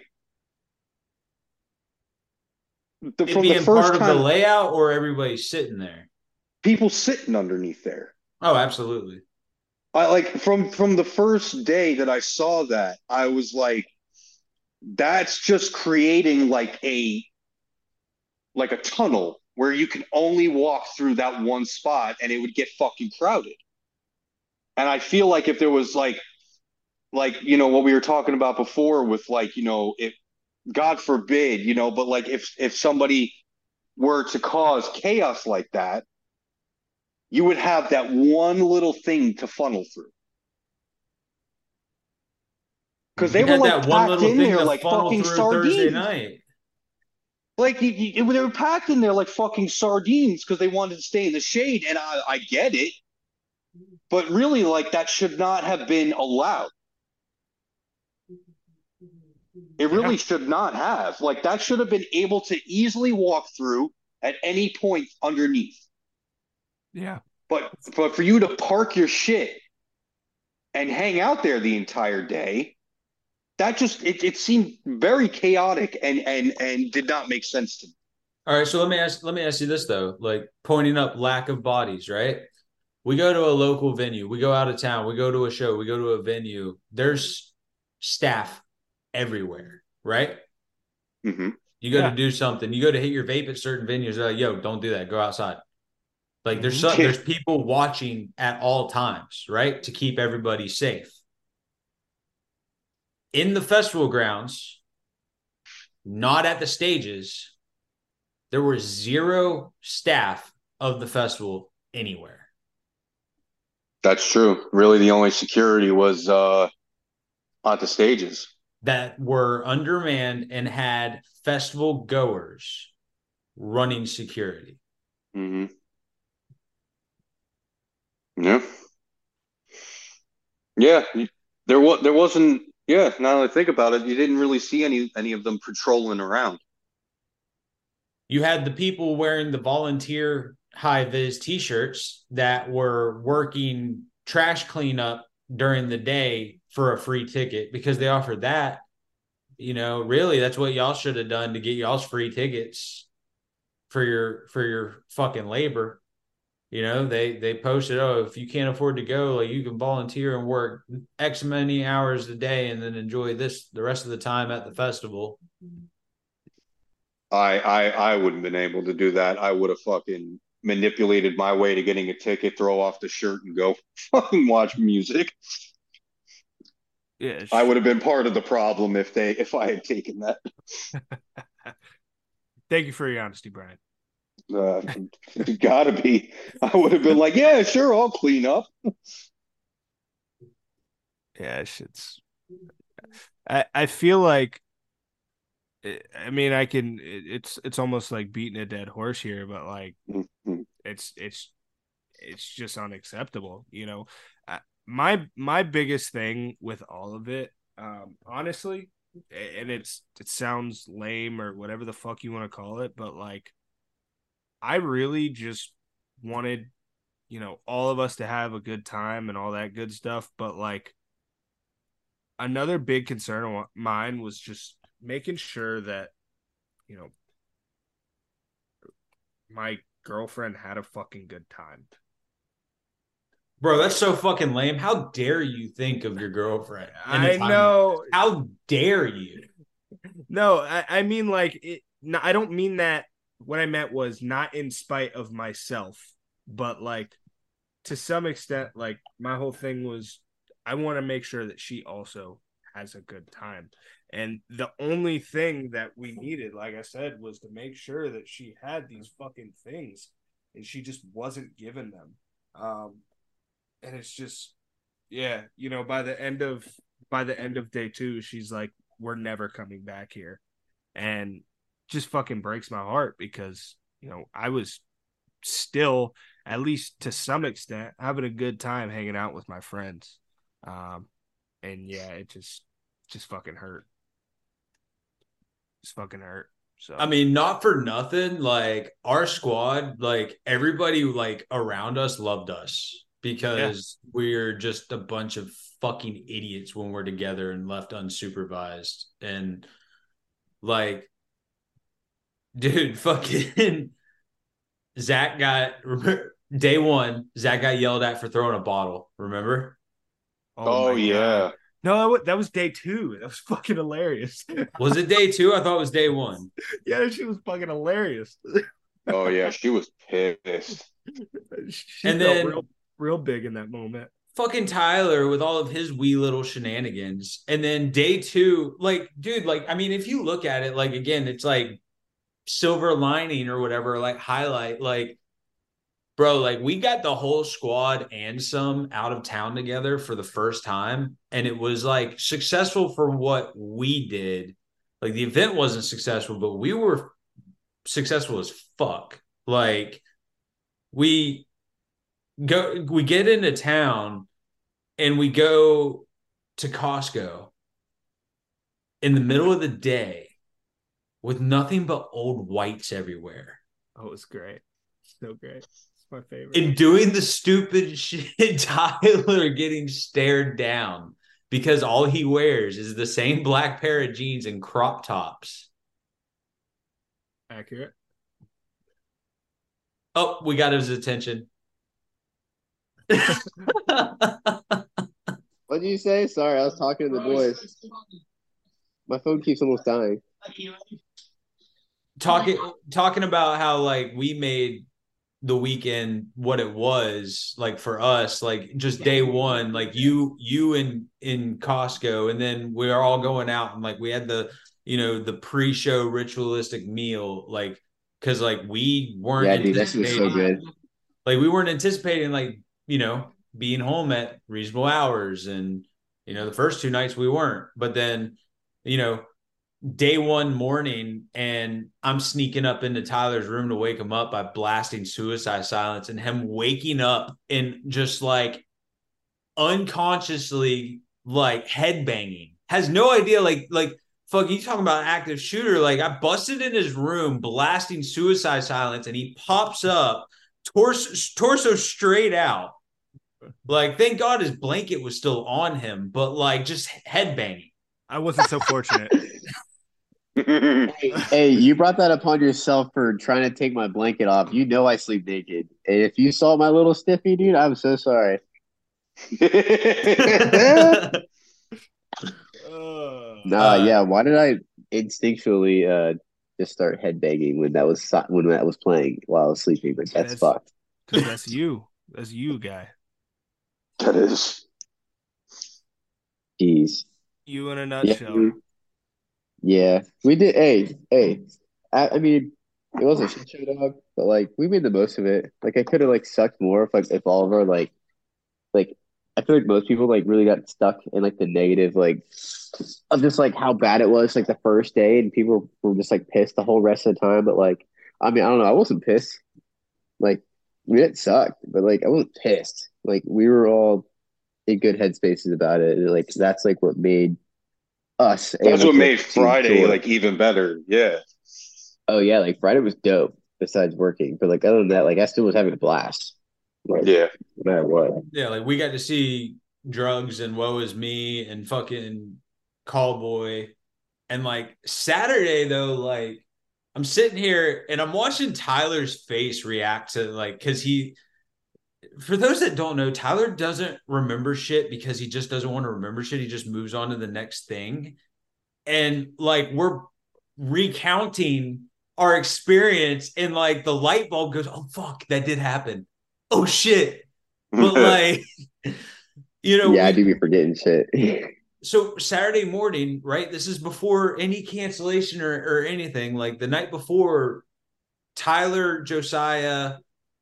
It from the being first part of the time, layout or everybody sitting there? people sitting underneath there. Oh, absolutely. I like from the first day that I saw that, I was like, that's just creating like a tunnel where you can only walk through that one spot and it would get fucking crowded. And I feel like if there was like you know what we were talking about before with like, you know, if God forbid, you know, but like if somebody were to cause chaos like that, you would have that one little thing to funnel through. Because they You were had like that one packed little in thing there to like funnel fucking through Thursday sardines. night. Like they were packed in there like fucking sardines because they wanted to stay in the shade, and I get it, but really, like that should not have been allowed. It yeah, really should not have. Like that should have been able to easily walk through at any point underneath. yeah. But for you to park your shit and hang out there the entire day, that just it seemed very chaotic and did not make sense to me. All right, so let me ask you this though, like pointing up lack of bodies, right? We go to a local venue, we go out of town, we go to a show, we go to a venue. There's staff everywhere, right? Mm-hmm. You go to Yeah. do something, you go to hit your vape at certain venues, they're like, yo, don't do that, go outside. Like Mhm. there's people watching at all times, right? To keep everybody safe. In the festival grounds, not at the stages, there were zero staff of the festival anywhere. That's true. Really, the only security was at the stages. That were undermanned and had festival goers running security. Mm-hmm. Yeah, yeah. There wasn't. Yeah. Now that I think about it, you didn't really see any of them patrolling around. You had the people wearing the volunteer high vis t-shirts that were working trash cleanup during the day for a free ticket because they offered that. really that's what y'all should have done to get y'all's free tickets for your fucking labor. They posted, oh, if you can't afford to go, like you can volunteer and work X many hours a day and then enjoy this the rest of the time at the festival. I wouldn't have been able to do that. I would have fucking manipulated my way to getting a ticket, throw off the shirt, and go fucking watch music. Yeah, I would have been part of the problem if I had taken that. Thank you for your honesty, Brian. Gotta be. I would have been like, yeah, sure, I'll clean up. Yeah, it's. I feel like. I mean, I can. It's almost like beating a dead horse here, but like, Mhm. it's just unacceptable. My biggest thing with all of it, honestly, and it sounds lame or whatever the fuck you want to call it, but like, I really just wanted, all of us to have a good time and all that good stuff. But like, another big concern of mine was just making sure that, my girlfriend had a fucking good time. Bro, that's so fucking lame. How dare you think of your girlfriend? I know. How dare you? No, I mean like it. No, I don't mean that. What I meant was not in spite of myself, but like to some extent, like my whole thing was I want to make sure that she also has a good time. And the only thing that we needed, like I said, was to make sure that she had these fucking things and she just wasn't given them. And it's just, yeah, by the end of day 2, she's like, we're never coming back here. And just fucking breaks my heart because, I was still, at least to some extent, having a good time hanging out with my friends. And yeah, it just fucking hurt. Just fucking hurt. So I mean, not for nothing, like our squad, like everybody like around us loved us because we're just a bunch of fucking idiots when we're together and left unsupervised. And like, dude, fucking Zach day 1, Zach got yelled at for throwing a bottle, remember? Oh yeah. No, that was day 2. That was fucking hilarious. Was it day 2? I thought it was day 1. Yeah, she was fucking hilarious. Oh yeah, she was pissed. She and felt then real big in that moment. Fucking Tyler with all of his wee little shenanigans. And then day 2, like, dude, like, I mean, if you look at it, like, again, it's like silver lining or whatever, like highlight, like, bro, like we got the whole squad and some out of town together for the first time. And it was like successful for what we did. Like the event wasn't successful, but we were successful as fuck. Like we get into town and we go to Costco in the middle of the day with nothing but old whites everywhere. Oh, it was great. So great. My favorite. And doing the stupid shit, Tyler getting stared down because all he wears is the same black pair of jeans and crop tops. Accurate. Oh, we got his attention. What did you say? Sorry, I was talking to the boys. My phone keeps almost dying. Talking about how like we made the weekend what it was like for us, like just day 1, like you in Costco, and then we are all going out and like we had the the pre-show ritualistic meal, like because like we weren't dude, that was so good. Like we weren't anticipating like being home at reasonable hours, and the first 2 nights we weren't, but then day 1 morning, and I'm sneaking up into Tyler's room to wake him up by blasting Suicide Silence, and him waking up and just like unconsciously like headbanging, has no idea, like fuck, you talking about active shooter. Like I busted in his room blasting Suicide Silence, and he pops up torso straight out. Like thank God his blanket was still on him, but like just headbanging. I wasn't so fortunate. Hey, you brought that upon yourself for trying to take my blanket off. You know I sleep naked. And if you saw my little stiffy, dude, I'm so sorry. Nah, yeah. Why did I instinctually just start headbanging when that was playing while I was sleeping? But that's fucked. Because that's you. That's you, guy. That is. Jeez. You in a nutshell. Yeah, we did. Hey. I mean, it was a shit show, dog. But like, we made the most of it. Like, I could have like sucked more if all of our like I feel like most people like really got stuck in like the negative like of just like how bad it was like the first day, and people were just like pissed the whole rest of the time. But like, I mean, I don't know, I wasn't pissed. Like, we didn't suck, but like I wasn't pissed. Like, we were all in good headspaces about it, and like that's like what made us That's able what made to Friday tour. like even better. Yeah. Oh yeah, like Friday was dope. Besides working, but like other than that, like I still was having a blast. Like, Yeah. no matter what. Yeah, like we got to see Drugs and Woe Is Me and fucking Callboy. And like Saturday though, like I'm sitting here and I'm watching Tyler's face react to like because for those that don't know, Tyler doesn't remember shit because he just doesn't want to remember shit. He just moves on to the next thing. And like we're recounting our experience and like the light bulb goes, oh fuck, that did happen. Oh shit. But like, Yeah, I do we be forgetting shit. so Saturday morning, right? This is before any cancellation or anything. Like the night before, Tyler, Josiah,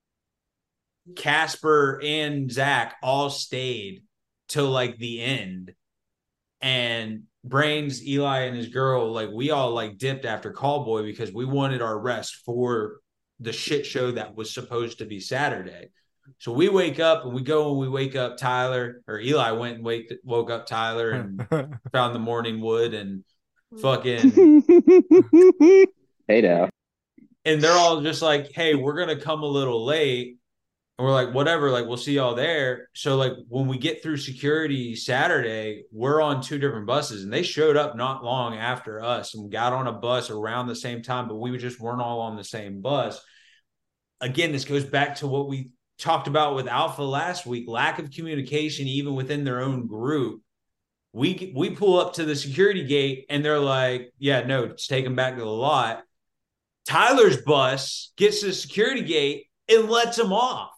Casper, and Zach all stayed till like the end. And Brains, Eli, and his girl, like we all like dipped after Callboy because we wanted our rest for the shit show that was supposed to be Saturday. So we wake up and we go and we wake up Tyler, or Eli went and woke up Tyler and found the morning wood and fucking Hey now. and they're all just like, hey, we're gonna come a little late. And we're like, whatever, like we'll see y'all there. So like when we get through security Saturday, we're on two different buses and they showed up not long after us and got on a bus around the same time, but we just weren't all on the same bus. Again, this goes back to what we talked about with Alpha last week, lack of communication even within their own group. We pull up to the security gate and they're like, yeah, no, just take them back to the lot. Tyler's bus gets to the security gate and lets them off.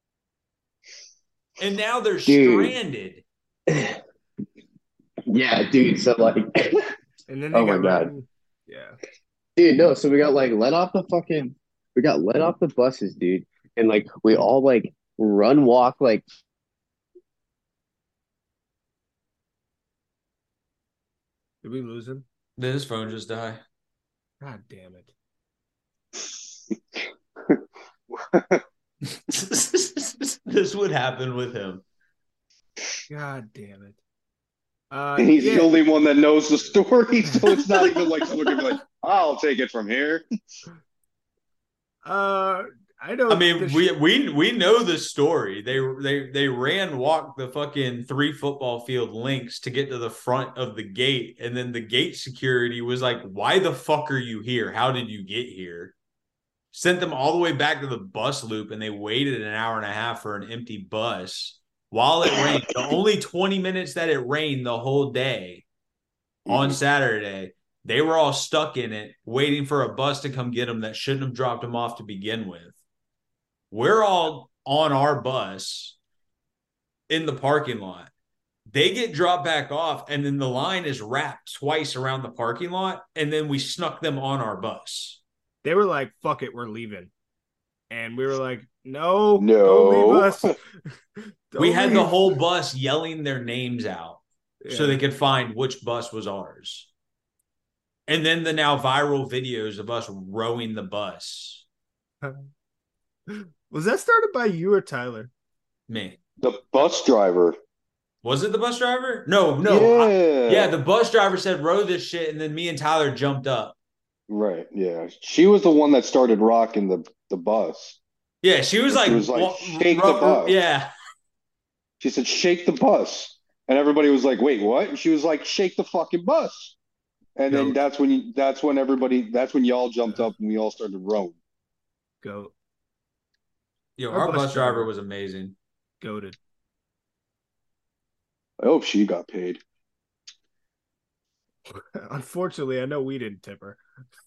And now they're stranded. Yeah, dude. So like, And then oh my god, yeah, dude. No, so we got let off the buses, dude, and like we all like run walk like. Did we lose him? Did his phone just die? God damn it. This would happen with him. God damn it. And he's the only one that knows the story, so it's not even like someone can be like, I'll take it from here. I know. I mean, we know the story. They walked the fucking 3 football field links to get to the front of the gate, and then the gate security was like, "Why the fuck are you here? How did you get here?" Sent them all the way back to the bus loop, and they waited an hour and a half for an empty bus while it rained. The only 20 minutes that it rained the whole day on Saturday, they were all stuck in it, waiting for a bus to come get them that shouldn't have dropped them off to begin with. We're all on our bus in the parking lot. They get dropped back off, and then the line is wrapped twice around the parking lot, and then we snuck them on our bus. They were like, fuck it, we're leaving. And we were like, no, No. don't leave us. We had the whole bus yelling their names out so they could find which bus was ours. And then the now viral videos of us rowing the bus. Was that started by you or Tyler? Me. The bus driver. Was it the bus driver? No. Yeah. The bus driver said row this shit, and then me and Tyler jumped up. Right, yeah. She was the one that started rocking the bus. Yeah, she was like shake the bus. Yeah. She said, shake the bus. And everybody was like, "Wait, what?" And she was like, "Shake the fucking bus." And then Goat. that's when y'all jumped up and we all started rowing. Goat. Yo, Our our bus bus driver driver. was amazing. Goated. I hope she got paid. Unfortunately, I know we didn't tip her.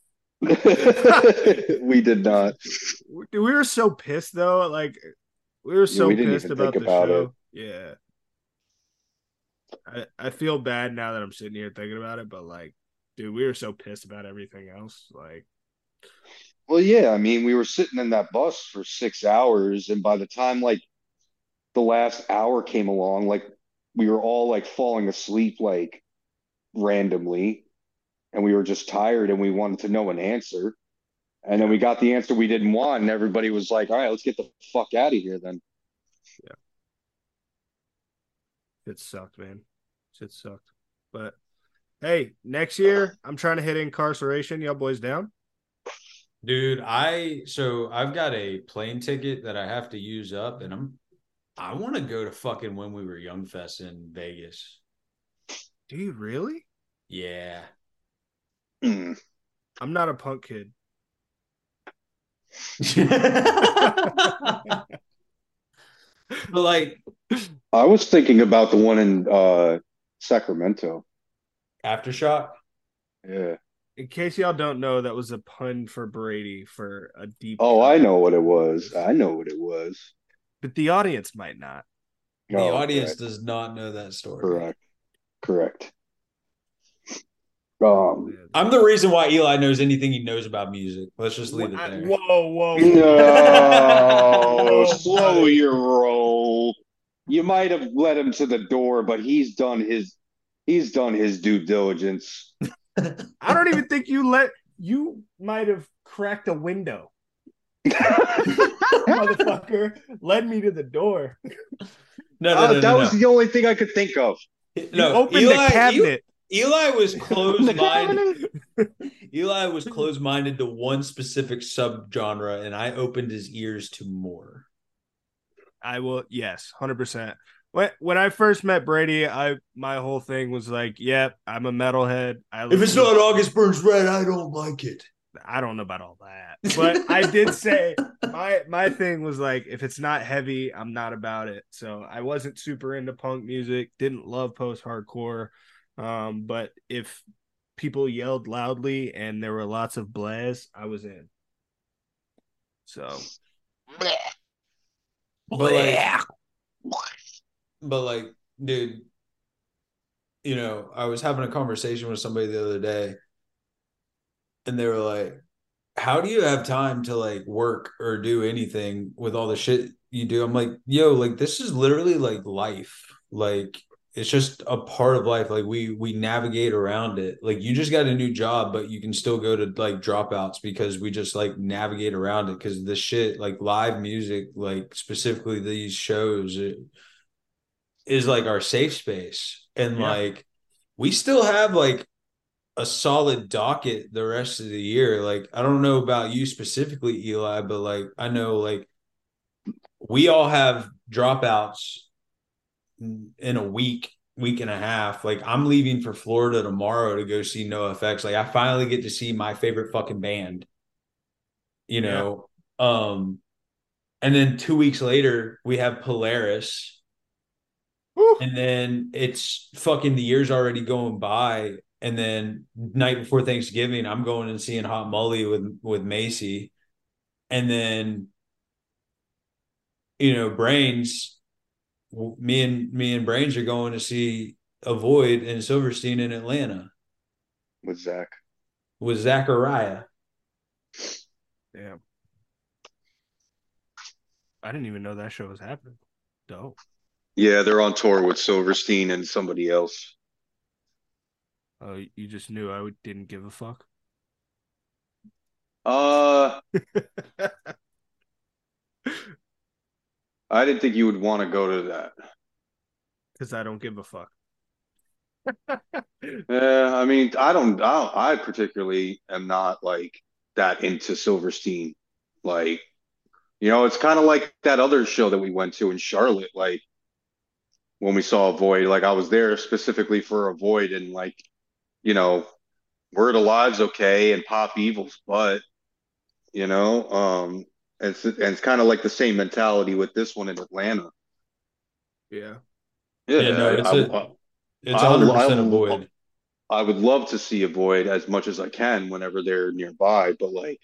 We did not. We were so pissed though. Like we were so We didn't pissed even about think the about it. show. Yeah. I feel bad now that I'm sitting here thinking about it, but like, dude, we were so pissed about everything else. Like, Well, yeah, I mean, we were sitting in that bus for 6 hours, and by the time like the last hour came along, like we were all like falling asleep like randomly, and we were just tired and we wanted to know an answer. And then we got the answer we didn't want, and everybody was like, "All right, let's get the fuck out of here then." it sucked, man. Shit sucked. But hey, next year I'm trying to hit incarceration. Y'all boys down? Dude, I've got a plane ticket that I have to use up, and I want to go to fucking When We Were Young Fest in Vegas. Do you really? Yeah. Mm. I'm not a punk kid. But like I was thinking about the one in Sacramento. Aftershock. Yeah. In case y'all don't know, that was a pun for Brady for a deep. Oh, I cut. know what it was. I know what it was. But the audience might not. The Oh, audience correct. does not know that story. Correct. I'm the reason why Eli knows anything he knows about music. Let's just leave it there. Whoa. No, slow buddy. your roll. You might have led him to the door, but he's done his due diligence. I don't even think you might have cracked a window. Motherfucker led me to the door. No. That was the only thing I could think of. You opened the cabinet. Eli was closed-minded. Eli was closed-minded to one specific subgenre, and I opened his ears to more. I will, yes, 100%. When I first met Brady, my whole thing was like, "Yep, I'm a metalhead." If it's not August Burns Red, I don't like it. I don't know about all that, but I did say my thing was like, if it's not heavy, I'm not about it. So I wasn't super into punk music, didn't love post-hardcore, but if people yelled loudly and there were lots of blaze, I was in. So, but like, dude, you know, I was having a conversation with somebody the other day, and they were like, how do you have time to like work or do anything with all the shit you do? I'm like, yo, like this is literally like life. Like it's just a part of life. Like we navigate around it. Like you just got a new job, but you can still go to like dropouts because we just like navigate around it. Because this shit, like live music, like specifically these shows, it is like our safe space. And like we still have like a solid docket the rest of the year. Like I don't know about you specifically, Eli, but like I know like we all have dropouts in a week and a half. Like I'm leaving for Florida tomorrow to go see NoFX. Like I finally get to see my favorite fucking band, you know. And then 2 weeks later we have Polaris. Woo. And then it's fucking the year's already going by. And then night before Thanksgiving, I'm going and seeing Hot Mully with Macy. And then, you know, Brains, me and Brains are going to see Avoid and Silverstein in Atlanta. With Zach. With Zachariah. Damn. I didn't even know that show was happening. Dope. Yeah, they're on tour with Silverstein and somebody else. Oh, you just knew I didn't give a fuck? I didn't think you would want to go to that. Because I don't give a fuck. Yeah, I mean, I particularly am not like that into Silverstein. Like, you know, it's kind of like that other show that we went to in Charlotte. Like, when we saw Void. Like I was there specifically for a Void, and like, you know, Word Alive's okay and Pop Evil's but, you know, and it's kind of like the same mentality with this one in Atlanta. Yeah. Yeah, no, Yeah, it's 100% a void. I would love to see a Void as much as I can whenever they're nearby, but like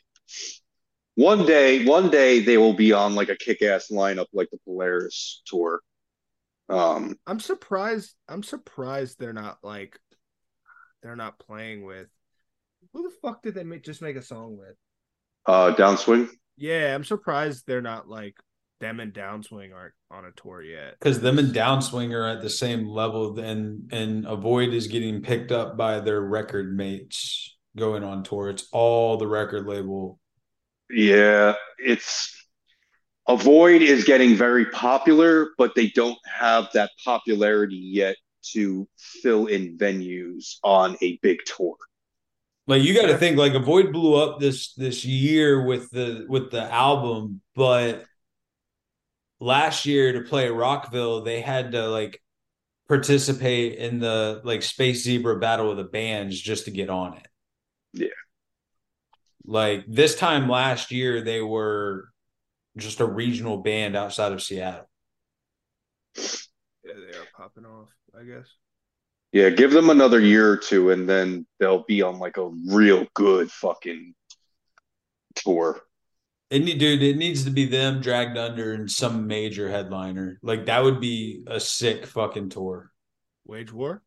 one day they will be on like a kick-ass lineup like the Polaris tour. I'm surprised. I'm surprised they're not playing with. Who the fuck did they just make a song with? Downswing. Yeah, I'm surprised they're not like them and Downswing aren't on a tour yet. Because them and Downswing are at the same level, and a void is getting picked up by their record mates going on tour. It's all the record label. Yeah, it's a Void is getting very popular, but they don't have that popularity yet to fill in venues on a big tour. Like you got to think, like a void blew up this year with the album, but last year to play at Rockville, they had to like participate in the like Space Zebra Battle of the Bands just to get on it. Yeah. Like this time last year, they were just a regional band outside of Seattle. Yeah, they are popping off, I guess. Yeah, give them another year or two and then they'll be on like a real good fucking tour. Dude, it needs to be them dragged under and some major headliner. Like that would be a sick fucking tour. Wage War?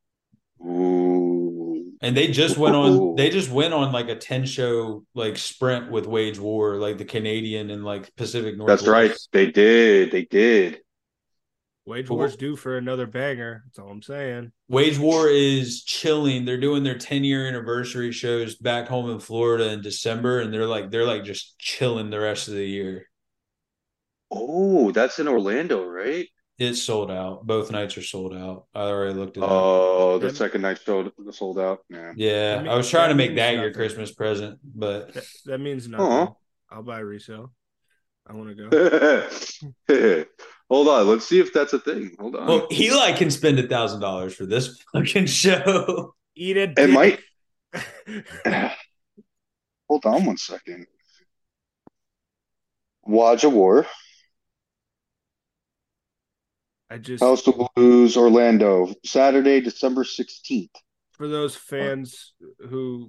Ooh. And they just went on like a 10 show like sprint with Wage War, like the Canadian and like Pacific Northwest. That's right. They did. Wage War's due for another banger. That's all I'm saying. Wage War is chilling. They're doing their 10-year anniversary shows back home in Florida in December, and they're like just chilling the rest of the year. Oh, that's in Orlando, right? It's sold out. Both nights are sold out. I already looked it up. Oh, the second night sold out. Yeah. Yeah, I was trying to make that your Christmas present, but that means nothing. I'll buy a resale. I want to go. Hold on, let's see if that's a thing. Hold on. Well, Eli can spend $1,000 for this fucking show. Eat it. It might. Hold on one second. Waja War. House of Blues, Orlando, Saturday, December 16th. For those fans who,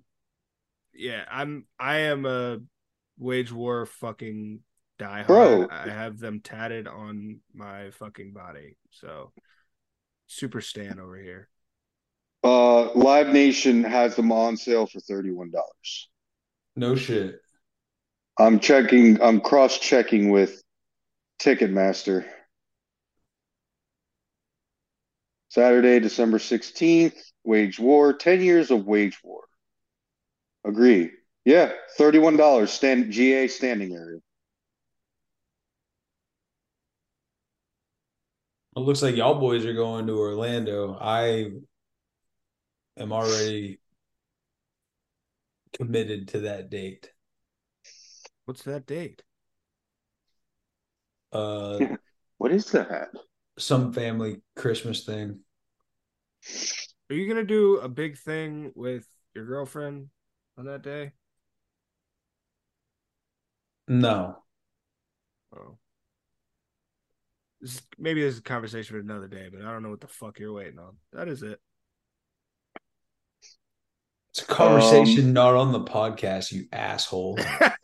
I am a Wage War fucking diehard. Bro. I have them tatted on my fucking body. So, super stan over here. Live Nation has them on sale for $31. No shit. I'm cross-checking with Ticketmaster. Saturday, December 16th, Wage War, 10 years of Wage War. Agree. Yeah, $31, GA standing area. It looks like y'all boys are going to Orlando. I am already committed to that date. What's that date? What is that? Some family Christmas thing. Are you gonna do a big thing with your girlfriend on that day? No. Oh. Maybe this is a conversation for another day, but I don't know what the fuck you're waiting on. That is it. It's a conversation not on the podcast, you asshole.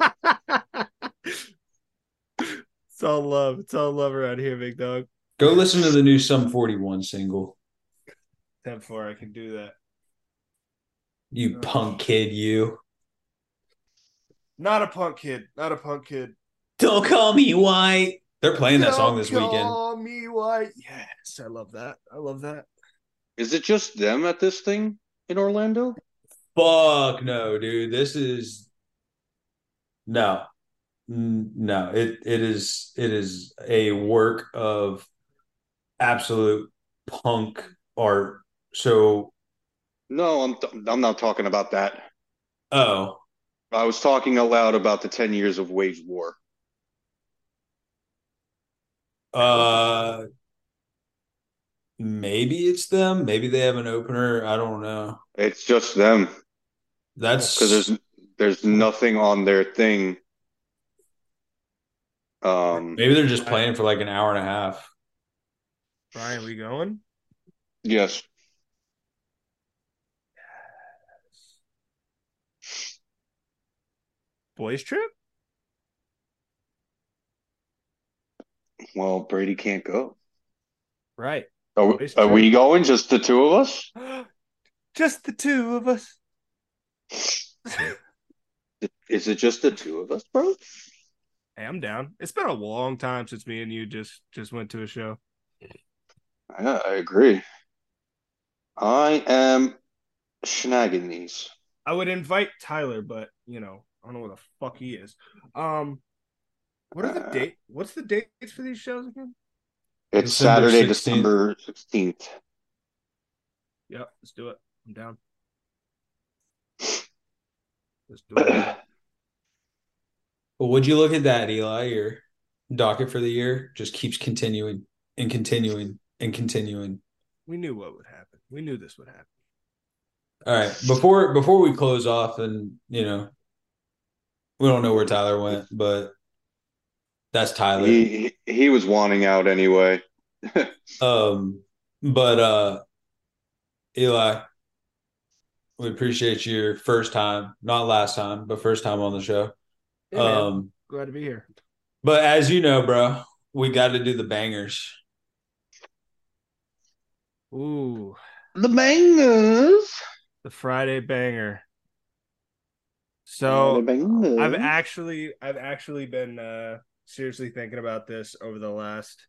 It's all love. It's all love around here, big dog. Go listen to the new Sum 41 single. 10-4, I can do that. You punk kid, you. Not a punk kid. Not a punk kid. Don't call me white. They're playing that song this weekend. Call me white. Yes, I love that. I love that. Is it just them at this thing in Orlando? Fuck no, dude. This is no. It is a work of absolute punk art. So no, I'm not talking about that. Oh, I was talking aloud about the 10 years of Wage War. maybe it's them. Maybe they have an opener. I don't know. It's just them because That's there's nothing on their thing. maybe they're just playing for like an hour and a half. Brian, we going? Yes. Boys trip? Well, Brady can't go. Right. Are, Boys are trip? we going? Just the two of us? Just the two of us. Is it just the two of us, bro? Hey, I'm down. It's been a long time since me and you just went to a show. Yeah, I agree. I am snagging these. I would invite Tyler, but I don't know where the fuck he is. What are the date? What's the dates for these shows again? It's December Saturday, 16th. December 16th. Yep, let's do it. I'm down. Let's do it. Well, would you look at that, Eli? Your docket for the year just keeps continuing and continuing and continuing. We knew what would happen. We knew this would happen. All right. Before we close off, and we don't know where Tyler went, but that's Tyler. He was wanting out anyway. But Eli, we appreciate your first time, not last time, but first time on the show. Yeah, man. Glad to be here. But as you know, bro, we got to do the bangers. Ooh, The bangers. the Friday banger. So I've actually been seriously thinking about this over the last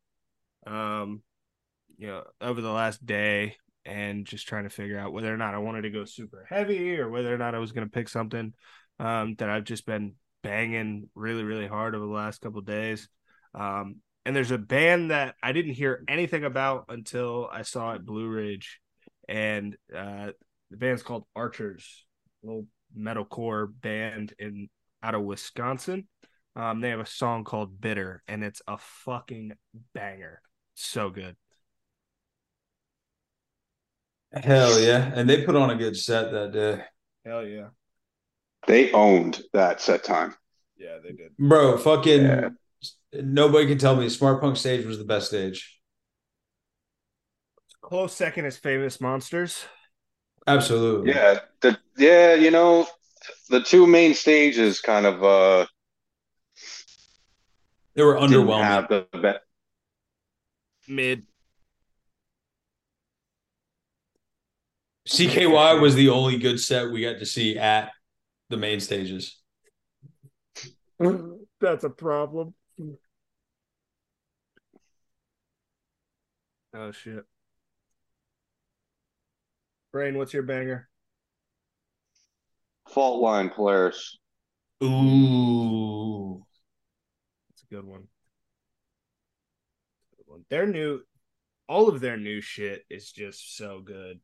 over the last day, and just trying to figure out whether or not I wanted to go super heavy or whether or not I was going to pick something that I've just been banging really, really hard over the last couple of days. And there's a band that I didn't hear anything about until I saw at Blue Ridge, and the band's called Archers, a little metalcore band out of Wisconsin. They have a song called Bitter, and it's a fucking banger. So good. Hell yeah. And they put on a good set that day. Hell yeah. They owned that set time. Yeah, they did. Bro, fucking Yeah. nobody can tell me Smart Punk stage was the best stage. Close second is Famous Monsters. Absolutely. Yeah. The two main stages kind of They were didn't underwhelming. have the best. Mid. CKY was the only good set we got to see at the main stages. That's a problem. Oh shit. Brain, what's your banger? Fault Line Polaris. Ooh. That's a good one. All of their new shit is just so good.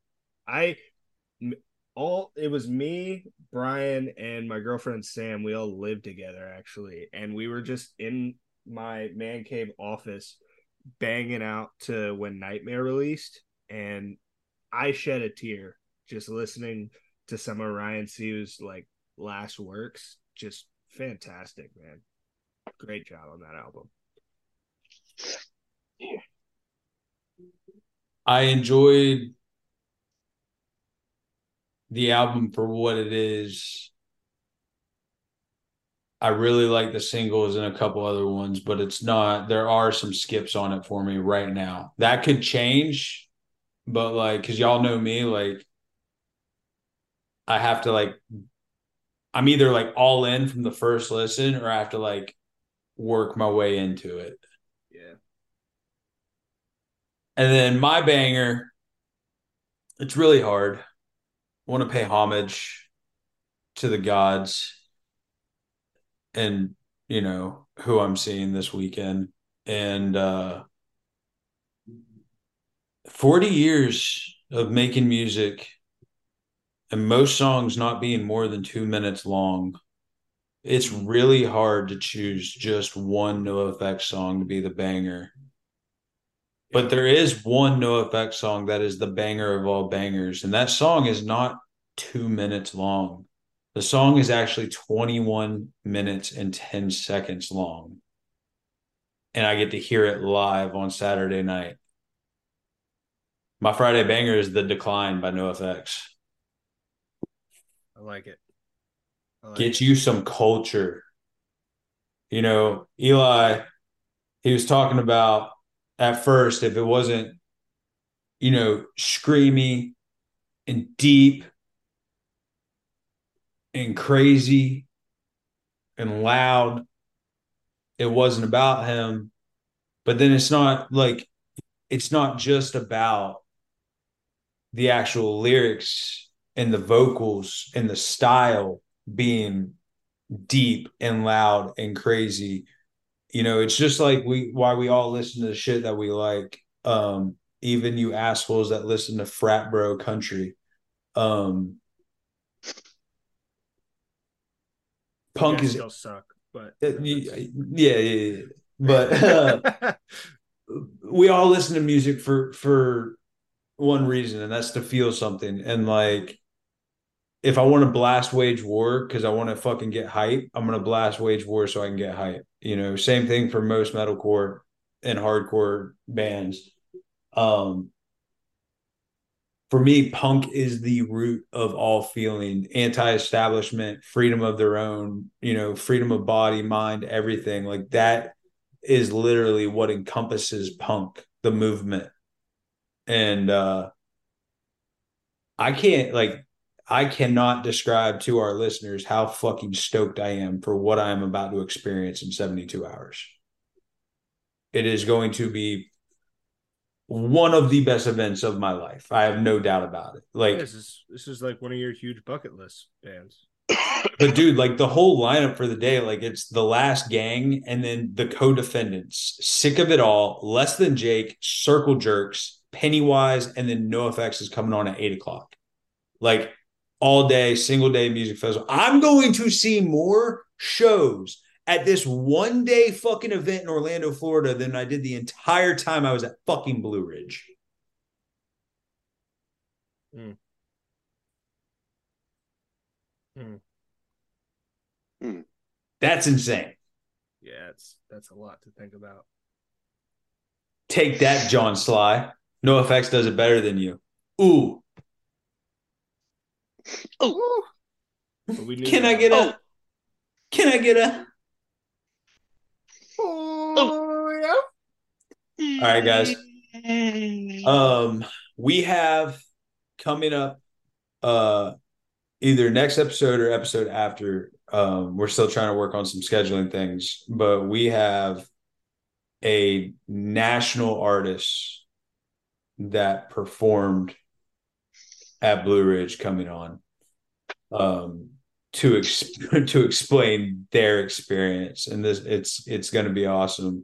It was me, Brian, and my girlfriend Sam. We all lived together actually, and we were just in my man cave office banging out to when Nightmare released, and I shed a tear just listening to some of Ryan Seuss's like last works. Just fantastic, man. Great job on that album. Yeah. I enjoyed the album for what it is. I really like the singles and a couple other ones, but there are some skips on it for me right now. That could change, but because y'all know me, I have to I'm either all in from the first listen or I have to work my way into it. Yeah. And then my banger, it's really hard. I want to pay homage to the gods and, who I'm seeing this weekend. And 40 years of making music and most songs not being more than 2 minutes long. It's really hard to choose just one NoFX song to be the banger. But there is one NoFX song that is the banger of all bangers, and that song is not 2 minutes long. The song is actually 21 minutes and 10 seconds long. And I get to hear it live on Saturday night. My Friday banger is The Decline by NoFX. I like it. Get you some culture. You know, Eli, he was talking about at first, if it wasn't, screamy and deep and crazy and loud, it wasn't about him. But then it's not just about the actual lyrics and the vocals and the style being deep and loud and crazy. It's just like why we all listen to the shit that we like. Even you assholes that listen to frat bro country. Punk is still suck, but yeah. But we all listen to music for one reason, and that's to feel something. And like, if I want to blast Wage War because I want to fucking get hype, I'm gonna blast Wage War so I can get hype. Same thing for most metalcore and hardcore bands. For me, punk is the root of all feeling, anti-establishment, freedom of their own, freedom of body, mind, everything. Like that is literally what encompasses punk, the movement. And I cannot describe to our listeners how fucking stoked I am for what I am about to experience in 72 hours. It is going to be one of the best events of my life. I have no doubt about it. Like this is like one of your huge bucket list bands. But dude, like the whole lineup for the day, like it's The Last Gang and then the Co-Defendants, Sick of It All, Less Than Jake, Circle Jerks, Pennywise, and then NoFX is coming on at 8 o'clock. Like all day, single day music festival. I'm going to see more shows at this one day fucking event in Orlando, Florida than I did the entire time I was at fucking Blue Ridge. Mm. That's insane. Yeah, that's a lot to think about. Take that, John Sly. NoFX does it better than you. Ooh. Oh. Can I get a? Oh, yeah. All right, guys. We have coming up either next episode or episode after. We're still trying to work on some scheduling things, but we have a national artist that performed at Blue Ridge coming on to explain their experience, and it's going to be awesome.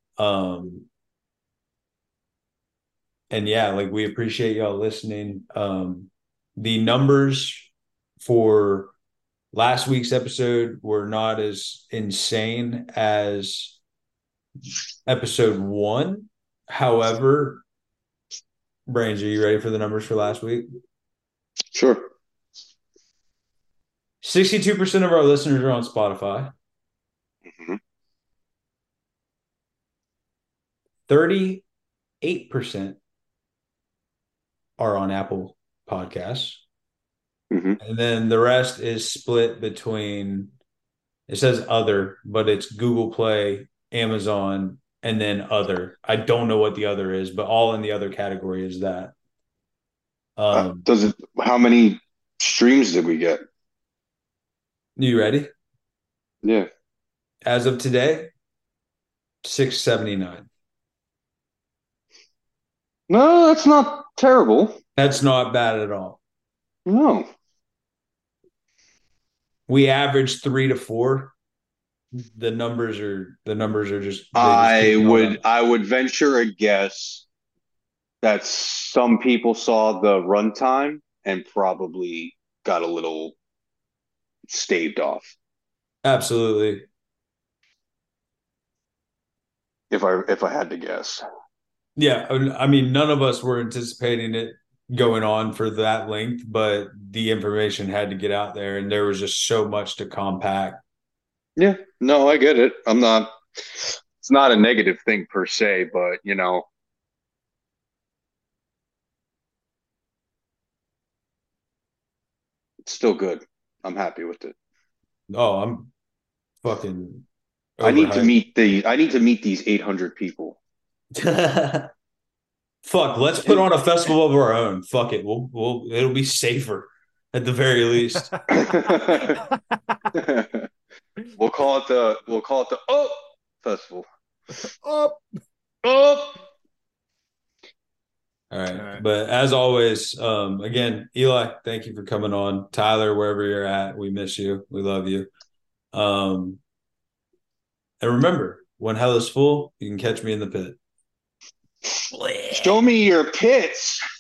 And yeah, like we appreciate y'all listening. The numbers for last week's episode were not as insane as episode 1. However, Brains, are you ready for the numbers for last week? Sure. 62% of our listeners are on Spotify. Mm-hmm. 38% are on Apple Podcasts. Mm-hmm. And then the rest is split between, it says other, but it's Google Play, Amazon, and then other. I don't know what the other is, but all in the other category is that. How many streams did we get? You ready? Yeah. As of today, 679. No, that's not terrible. That's not bad at all. No. We average 3 to 4. The numbers are just. I would venture a guess that some people saw the runtime and probably got a little staved off. Absolutely. If I had to guess. Yeah, I mean, none of us were anticipating it going on for that length, but the information had to get out there, and there was just so much to compact. Yeah, no, I get it. It's not a negative thing per se, but you know, it's still good. I'm happy with it. Oh, I'm fucking I need to meet these 800 people. overhyped. Fuck, let's put on a festival of our own. Fuck it. It'll be safer at the very least. We'll call it the Oh Festival. Oh, Oh. All right. all right. But as always, again, Eli, thank you for coming on. Tyler, wherever you're at, we miss you. We love you. And remember, when hell is full, you can catch me in the pit. Show me your pits.